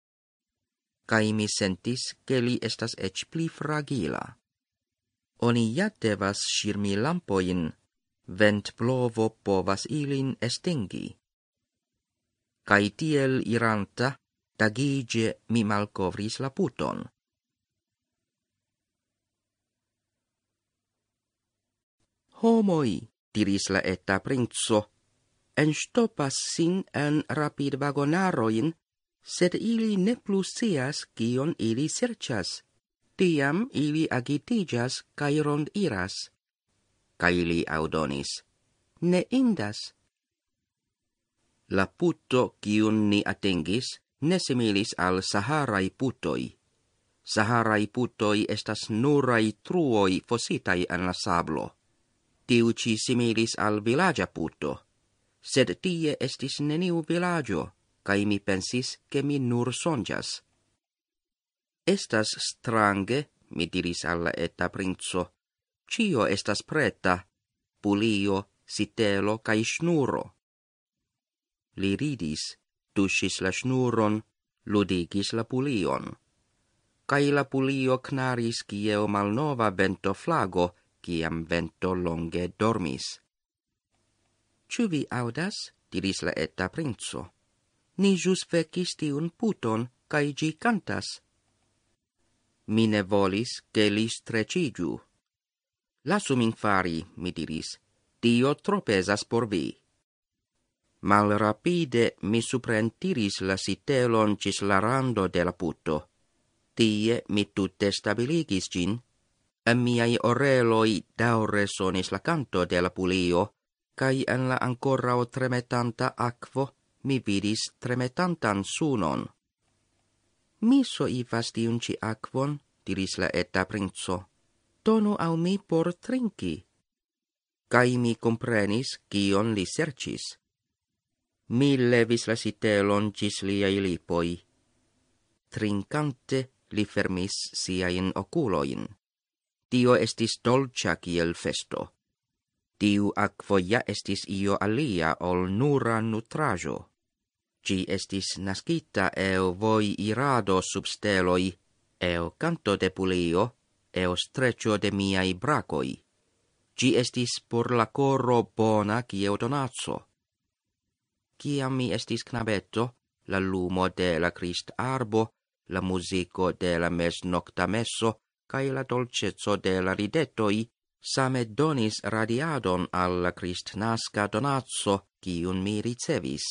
Speaker 1: Cae mi sentis che li estas ec pli fragila. Oni ja devas shirmi lampoin, vent plovo povas ilin estingi. Cae tiel iranta, tagigie mi malcovris la puton. Homoi, diris la eta princo, enstopas sin en rapid vagonaroin, sed ili ne plus scias cion ili sercias. Tiam ili agitigas cae rond iras. Cae li audonis, ne indas. La puto cium ni atingis ne similis al Saharai putoi. Saharai putoi estas nurai truoi fositai en la sablo. Tiu ci similis al villagia puto, sed tie estis neniu villaggio, kai mi pensis che mi nur sonjas. Estas strange, mi diris alla eta princo, cio estas preta, pulio, sitelo kai snuro. Li ridis, tuŝis la snuron, ludigis la pulion. Kai la pulio knaris kiel malnova vento flago, kiam vento longe dormis. Ĉu vi audas? Diris la eta princo. Ni jus vecis tiun puton, kai gi cantas. Mi ne volis, che li strecigiu. Lasu min fari, mi diris, tio tro pesas por vi. Malrapide mi suprentiris la sitelon cis la rando de la puto. Tie mi tutte stabiligis gin, a miai oreloi daure sonis la canto de la pulio, kai en la ancorao tremetanta aquo mi vidis tremetantan sunon. Mi soifas tiun ci aquon, diris la eta princo, donu au mi por trinki. Kai mi comprenis kion li sercis. Mi levis la sitelon cis liai lipoi. Trincante li fermis siain oculoin. Tio estis dolcia kiel festo. Tiu aquo ja estis io alia ol nura nutrajo. Gi estis nascita eo voi irado sub steloi, eo canto de pulio, eo streccio de miai bracoi. Gi estis por la coro bona kiel donazzo. Ciam mi estis knabeto, la lumo de la Christ arbo, la musico de la mes nocta messo, cae la dolcezzo de la ridetoi, same donis radiadon alla Christ nasca donazzo, cium mi ricevis.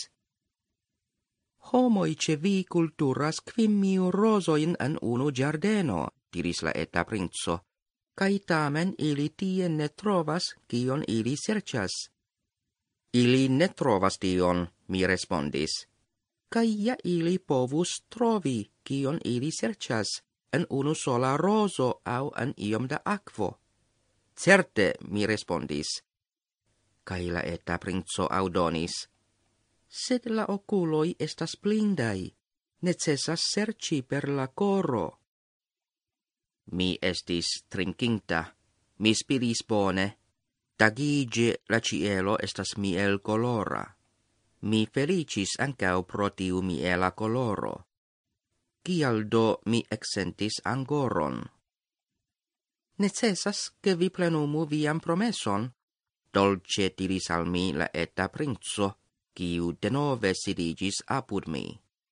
Speaker 1: Homoi ce vi culturas 5.000 rosoin en unu giardeno, diris la eta princo, cae tamen ili tie ne trovas cion ili sercias. Ili ne trovas tion, mi respondis, cae ja ili povus trovi cion ili sercias en unu sola roso au en iom da aquo. Certe, mi respondis, cae la eta princo audonis, sed la oculoi estas blindai, necessas serci per la coro. Mi estis trinkinta, mi spiris bone, tagige la cielo estas miel colora. Mi felicis ancau pro tiu miela coloro. Kial do mi exsentis angoron? Necessas che vi plenumu viam promeson, dolce diris al mi la eta princo, kiu denove sidigis apud mi.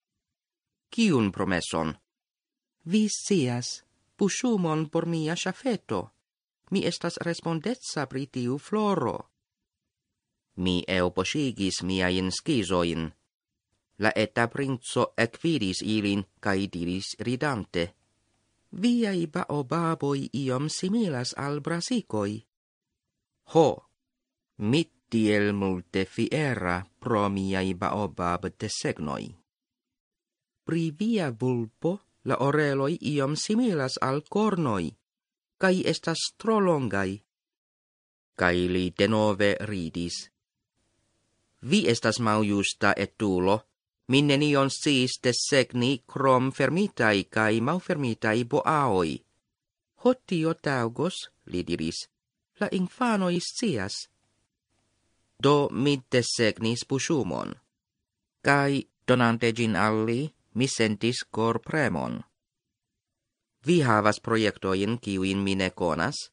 Speaker 1: Kiun promeson? Vi scias, pusumon por mia ŝafeto. Mi estas respondezza pri tiu floro. Mi eoposigis miain skizoin. La eta princo ekvidis ilin kai diris ridante. Viai baobaboi iom similas al brasikoi. Ho, mi tiel multe fiera pro miai baobab desegnoi. Pri via vulpo la oreloi iom similas al cornoi, kai estas tro longai. Kai li denove ridis. Vi estas maljusta etulo, mi nenion sciis desegni krom fermitai kai malfermitai boaoi. Ho tio taŭgos, li diris, la infanoi scias. Do mi desegnis pusumon. Kai donante gin al li, mi sentis corpremon. Vi havas projektoin kiuin mi ne konas?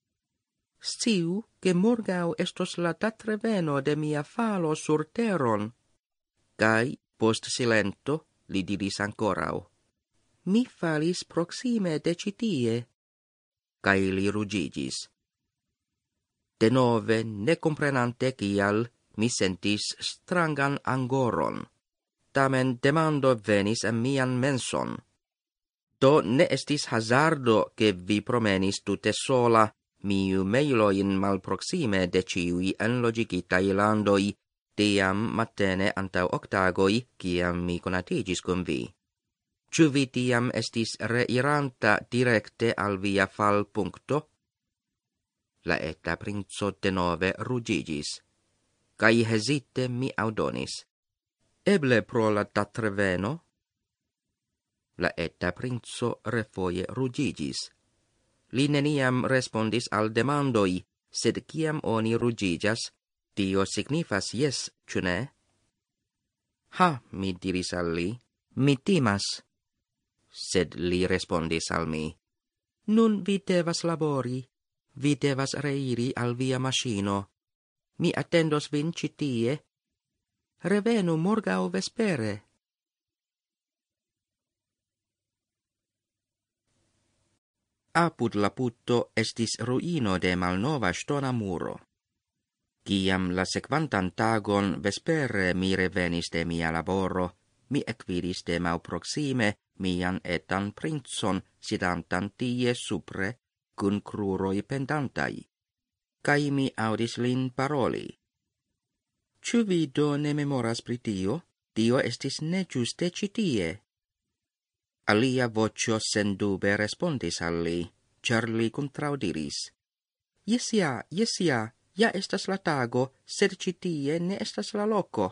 Speaker 1: Sciu, che morgau estos la tatreveno de mia falo sur teron. Kai, post silento, li diris ancorau. Mi falis proxime de citie. Kai li rugigis. Denove, ne comprenante kial, mi sentis strangan angoron. Tamen demando venis a mian menson. Do ne estis hazardo che vi promenis tute sola, miu mailoin malproxime de ciui enlogigitai landoi, tiam matene antau octagoi, ciam mi conatigis cum vi. Ĉu vi tiam estis reiranta directe al via falpunkto? La eta princo denove ruĝiĝis, kaj hezite mi aŭdonis. Eble pro la datreveno? La eta princo refoje ruĝiĝis. Li neniam respondis al demandoi, sed kiam oni ruĝiĝas, tio signifas jes, ĉu ne? Ha, mi diris al li, mi timas. Sed li respondis al mi, nun vi devas labori, vi devas reiri al via maŝino. Mi attendos vin ĉi tie. Revenu morgaŭ vespere. Apud la puto estis ruino de malnova ŝtona muro. Kiam la sekvantan tagon vespere mi revenis de mia laboro, mi ekvidis de malproksime mian etan princon sidantan tie supre, kun kruroj pendantaj, kaj mi aŭdis lin paroli. Ĉu vi do ne memoras pri tio? Tio estis ne ĝuste ĉi tie. Alia voĉo sendube respondis al li, ĉar li kontraŭdiris. Jes ja, ja estas la tago, sed ĉi tie ne estas la loko.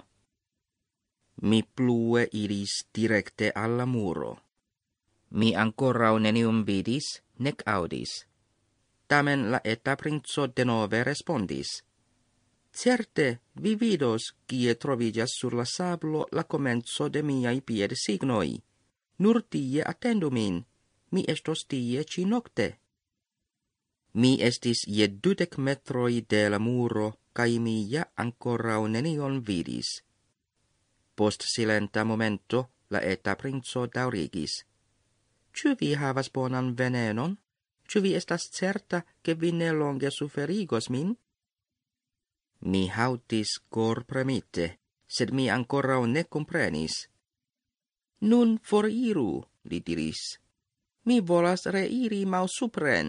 Speaker 1: Mi plue iris direkte al la muro. Mi ankoraŭ neniun vidis, nek aŭdis. Tamen la eta princo denove respondis. Certe, vi vidos, kie troviĝas sur la sablo la komenco de miaj piedsignoj. Nur tie attendu min, mi estos tie ĉi nokte. Mi estis je 20 metroj de la muro, kaj mi ja ankoraŭ nenion vidis. Post silenta momento, la eta princo daŭrigis. Ĉu vi havas bonan venenon? Ĉu vi estas certa, ke vi ne longe suferigos min? Mi haŭtis korpremite, sed mi ankoraŭ ne komprenis. Nun foriru, li diris. Mi volas reiri malsupren.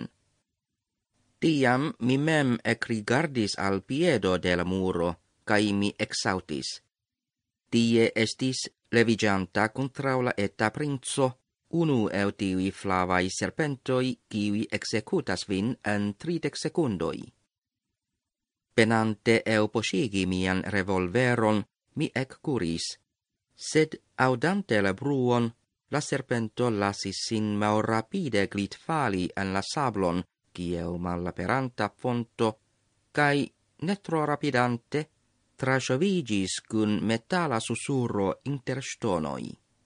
Speaker 1: Tiam mi mem ekrigardis al piedo de la muro, kaj mi eksaŭtis. Tie estis leviĝanta kontraŭ la eta princo unu el tiuj flavaj serpentoj, kiuj ekzekutas vin en 30 sekundoj. Penante elpoŝigi mian revolveron, mi ekkuris, sed aŭdante la bruon, la serpento lasis sin malrapide glitfali en la sablon, kiel malaperanta fonto, kaj ne tro rapidante traŝoviĝis kun metala susuro inter ŝtonoj.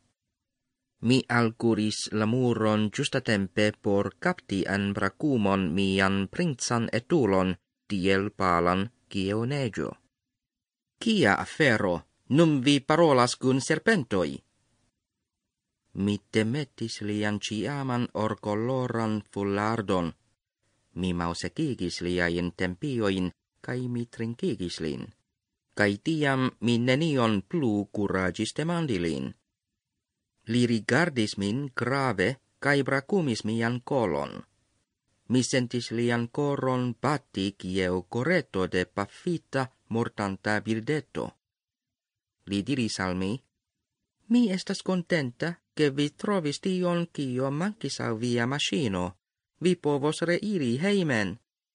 Speaker 1: Mi alkuris la muron ĝustatempe por kapti en brakumon mian princan etulon, tiel palan kiel neĝo. Kia afero? Nun vi parolas kun serpentoj? Mi demetis lian ĉiaman orkoloran fulardon. Mi malsekigis liajn tempiojn, kaj mi trinkigis lin. Kaj tiam mi nenion plu kuraĝis demandi lin. Li rigardis min grave, kaj brakumis mian kolon. Mi sentis lian koron bati kiel koreto de pafita mortanta birdeto. Li diris al mi, mi estas kontenta, ke vi trovis tion, kio mankis al via maŝino. Vi povos reiri heimen.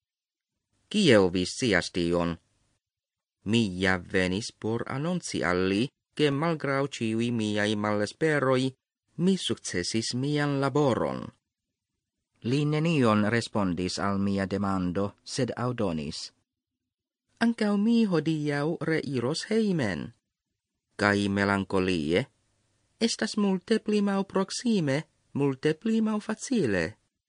Speaker 1: Kiel vi scias tion? Mi ja venis por annonci al li, ke malgraŭ ĉiuj miaj malesperoj, mi sukcesis mian laboron. Li nenion respondis al mia demando, sed aŭdonis. Ankaŭ mi hodiaŭ reiros heimen. Kaj melankolie, estas multe pli malproksime, multe pli malfacile.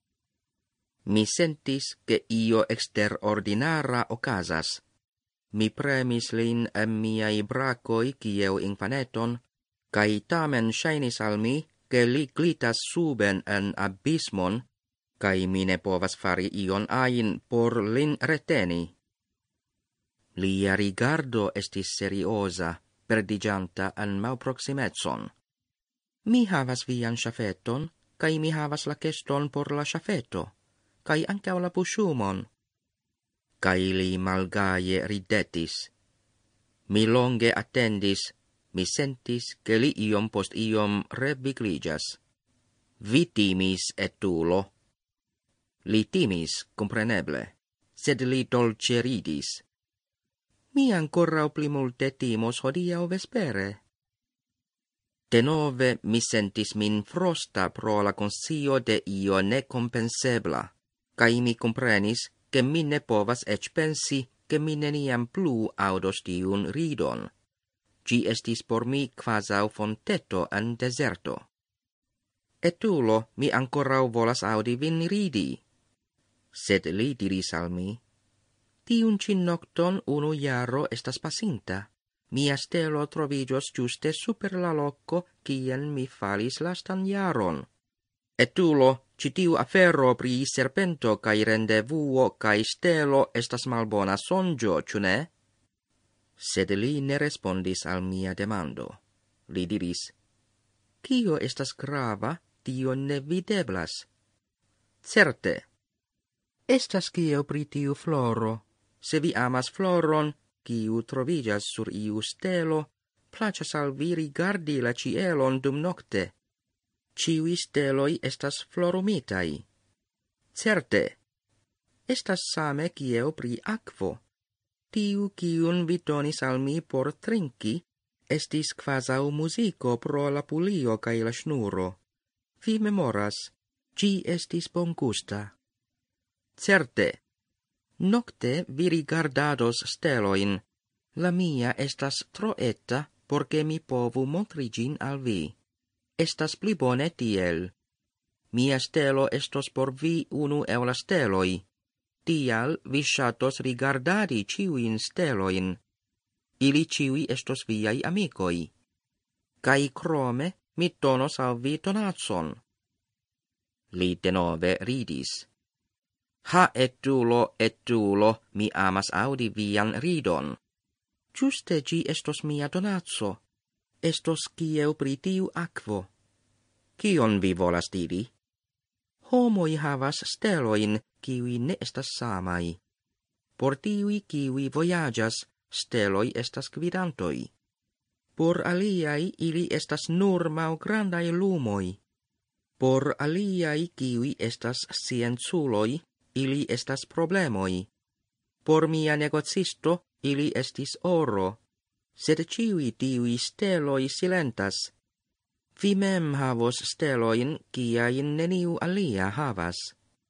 Speaker 1: Mi sentis, ke io eksterordinara okazas. Mi premis lin en miaj brakoj kiel infaneton, kaj tamen ŝajnis al mi, ke li glitas suben en abismon, kaj mi ne povas fari ion ajn por lin reteni. Lia rigardo estis serioza, perdiĝanta en malproksimecon. Mi havas vian ŝafeton, kaj mi havas la keston por la ŝafeto, kaj ankaŭ la puŝumon. Kaj li malgaje ridetis. Mi longe attendis, mi sentis, ke li iom post iom revigliĝas. Vi timis etulo. Li timis, compreneble, sed li dolce ridis. Mi ancora pli multe timos hodiau vespere. Denove mi sentis min frosta pro la conscio de io necompensebla, cae mi comprenis che mi ne povas ec pensi che mi neniam plu audos tiun ridon. Gi estis por mi quasau fonteto en deserto. Etulo, mi ancora volas audi vin ridi. Sed li diris al mi, tiun cin nocton unu jaro estas pasinta. Mia stelo trovigios giuste super la loco quien mi falis lastan jaron. Etulo, citiu afero pri serpento cae rendevuo cae stelo estas malbona sonjo, ciu ne? Sed li ne respondis al mia demando. Li diris, cio estas grava, tio ne videblas. Certe. Estas cio pri tiu floro. Se vi amas floron, quiu trovigas sur iu stelo, placas al vi rigardi la cielon dum nocte. Ciui steloi estas florumitai. Certe. Estas same cio pri aquo. Tiu quiun vi donis al mi por trinki, estis quasau musico pro la pulio cae la schnuro. Vi memoras, gi estis bongusta. Certe. Nocte vi rigardados steloin. La mia estas tro eta, porce mi povu montrigin al vi. Estas pli bone tiel. Mia stelo estos por vi unu el la steloi. Tial vi shatos rigardadi ciuin steloin. Ili ciui estos viai amicoi. Cai crome mi donos al vi donatson. Li denove ridis. Ha etulo, mi amas audi vian ridon. Giuste gi estos mia donatso. Estos kieu pri tiu aquo. Kion vi volas diri? Homoi havas steloin, kiui ne estas samai. Por tiui kiui voyagas, steloi estas gvidantoi. Por aliai ili estas nur malgrandai lumoi. Por aliai kiui estas scienzuloi, ili estas problemoi. Por mia negocisto, ili estis oro, sed ciui tiui steloi silentas. Vi mem havos steloin, ciain neniu alia havas.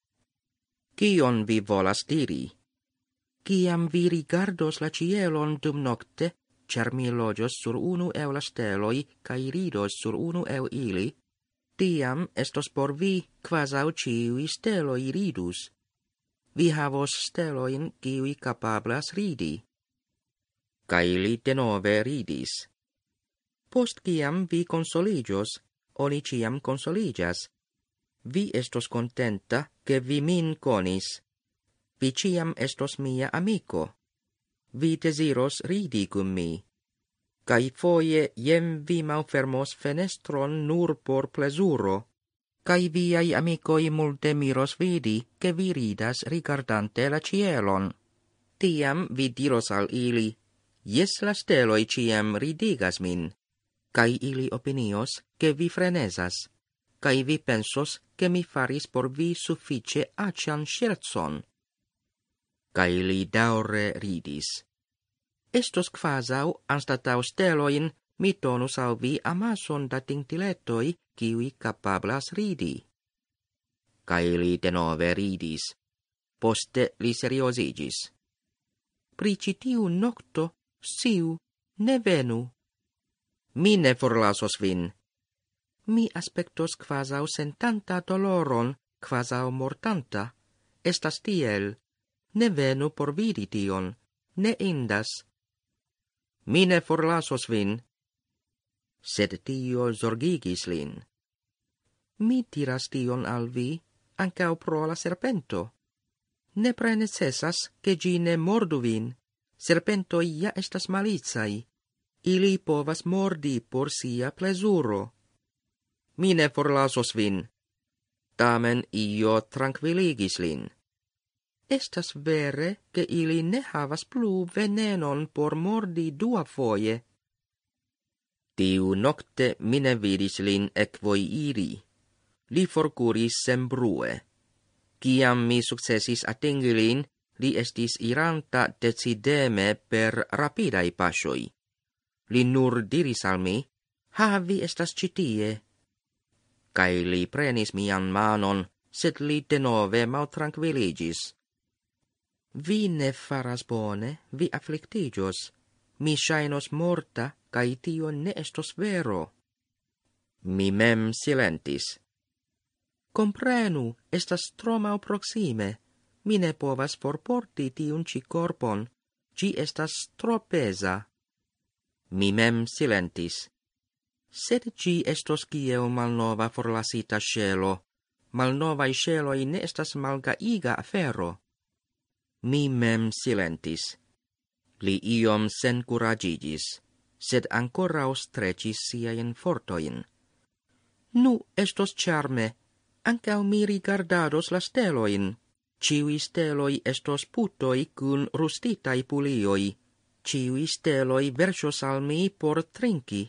Speaker 1: Cion vi volas diri? Ciam vi rigardos la cielon dum nocte, char mi logios sur unu el la steloi, cae ridos sur unu el ili, tiam estos por vi quasau ciui steloi ridus. Vi havos steloin kiui capablas ridi. Cae li denove ridis. Post ciam vi consoligios, oni ciam consoligas. Vi estos contenta che vi min conis. Vi ciam estos mia amico. Vi desiros ridi cum mi. Cae foie jem vi malfermos fenestron nur por plesuro. Cae viai amicoi multe miros vidi, che vi ridas rigardante la cielon. Tiam vi diros al ili, jes la steloi ciam ridigas min. Cae ili opinios, che vi frenesas. Cae vi pensos, che mi faris por vi suffice acian scherzon. Cae li daure ridis. Estos quasau, anstatau steloin, mi donus al vi amason da tintiletoi, kiui capablas ridi. Cae li denove ridis. Poste li seriosigis. Pri citiu nocto, siu, ne venu. Mi ne forlasos vin. Mi aspectos quasau sentanta doloron, quasau mortanta. Estas tiel. Ne venu por vidi tion. Ne indas. Mi ne forlasos vin. Sed tio zorgigis lin. Mi diras tion al vi, ancau pro la serpento. Nepre necessas, che gi ne mordu vin. Serpento ia estas malizai. Ili povas mordi por sia plesuro. Mi ne forlasos vin. Tamen io tranquilligis lin. Estas vere, che ili ne havas plu venenon por mordi dua foie. Tiu nocte mi ne vidis lin ecvoi iri. li forcuris sembrue. Ciam mi successis atingi lin, li estis iranta decideme per rapidai pasioi. Li nur diris al mi, "Ha, vi estas citie." Kai li prenis mian manon, sed li denove maltranquilligis. "Vi ne faras bone, vi afflictigios. Mi shainos morta, kai tio ne estos vero." Mi mem silentis. "Comprenu, estas tro malproxime. Mi ne povas forporti tiun ci corpon. Ci estas tro pesa." Mi mem silentis. "Sed ci estos kiel malnova forlasita scelo. Malnovai sceloi ne estas malgaiga afero." Mi mem silentis. Li iom sencuragigis, sed ancora strecis siain fortoin. "Nu, estos charme. Ancao mi rigardados la steloin. Ciui steloi estos putoi cun rustitai pulioi. Ciui steloi versos al mi por trinki."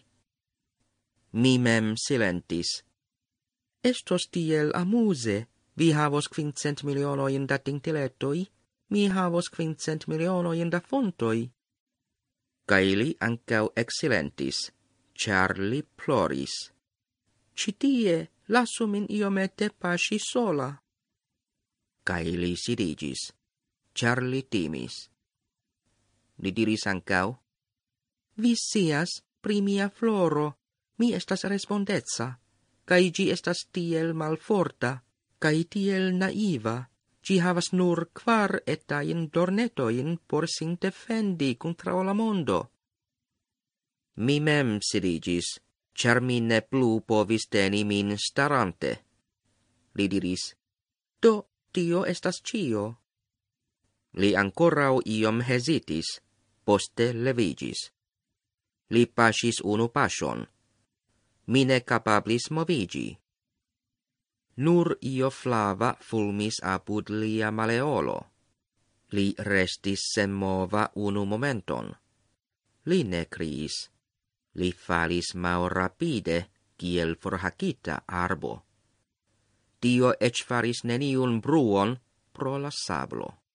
Speaker 1: Mi mem silentis. "Estos tiel amuse. Vi havos 500 milionoin da tintiletoi, mi havos 500 milionoin da fontoi." Kai li ancau exsilentis, char li ploris. "Citie, lassu min iomete pasci sola." Kai li sidigis, char li timis. Li diris ancau, "Vi scias, pri mia floro, mi estas respondezza, kai gi estas tiel malforta, kai tiel naiva, gi havas nur 4 etain dornetoin por sin defendi contra la mondo." Mi mem sidigis, char mi ne plu povis teni min starante. Li diris, "Do, tio estas cio." Li ancorau iom hesitis, poste levigis. Li pasis unu pasion. Mi ne capablis movigi. Nur io flava fulmis apud lia maleolo. Li restis senmova unu momenton. Li ne criis. Li falis malrapide, kiel forhakita arbo. Tio ec faris neniun bruon pro la sablo.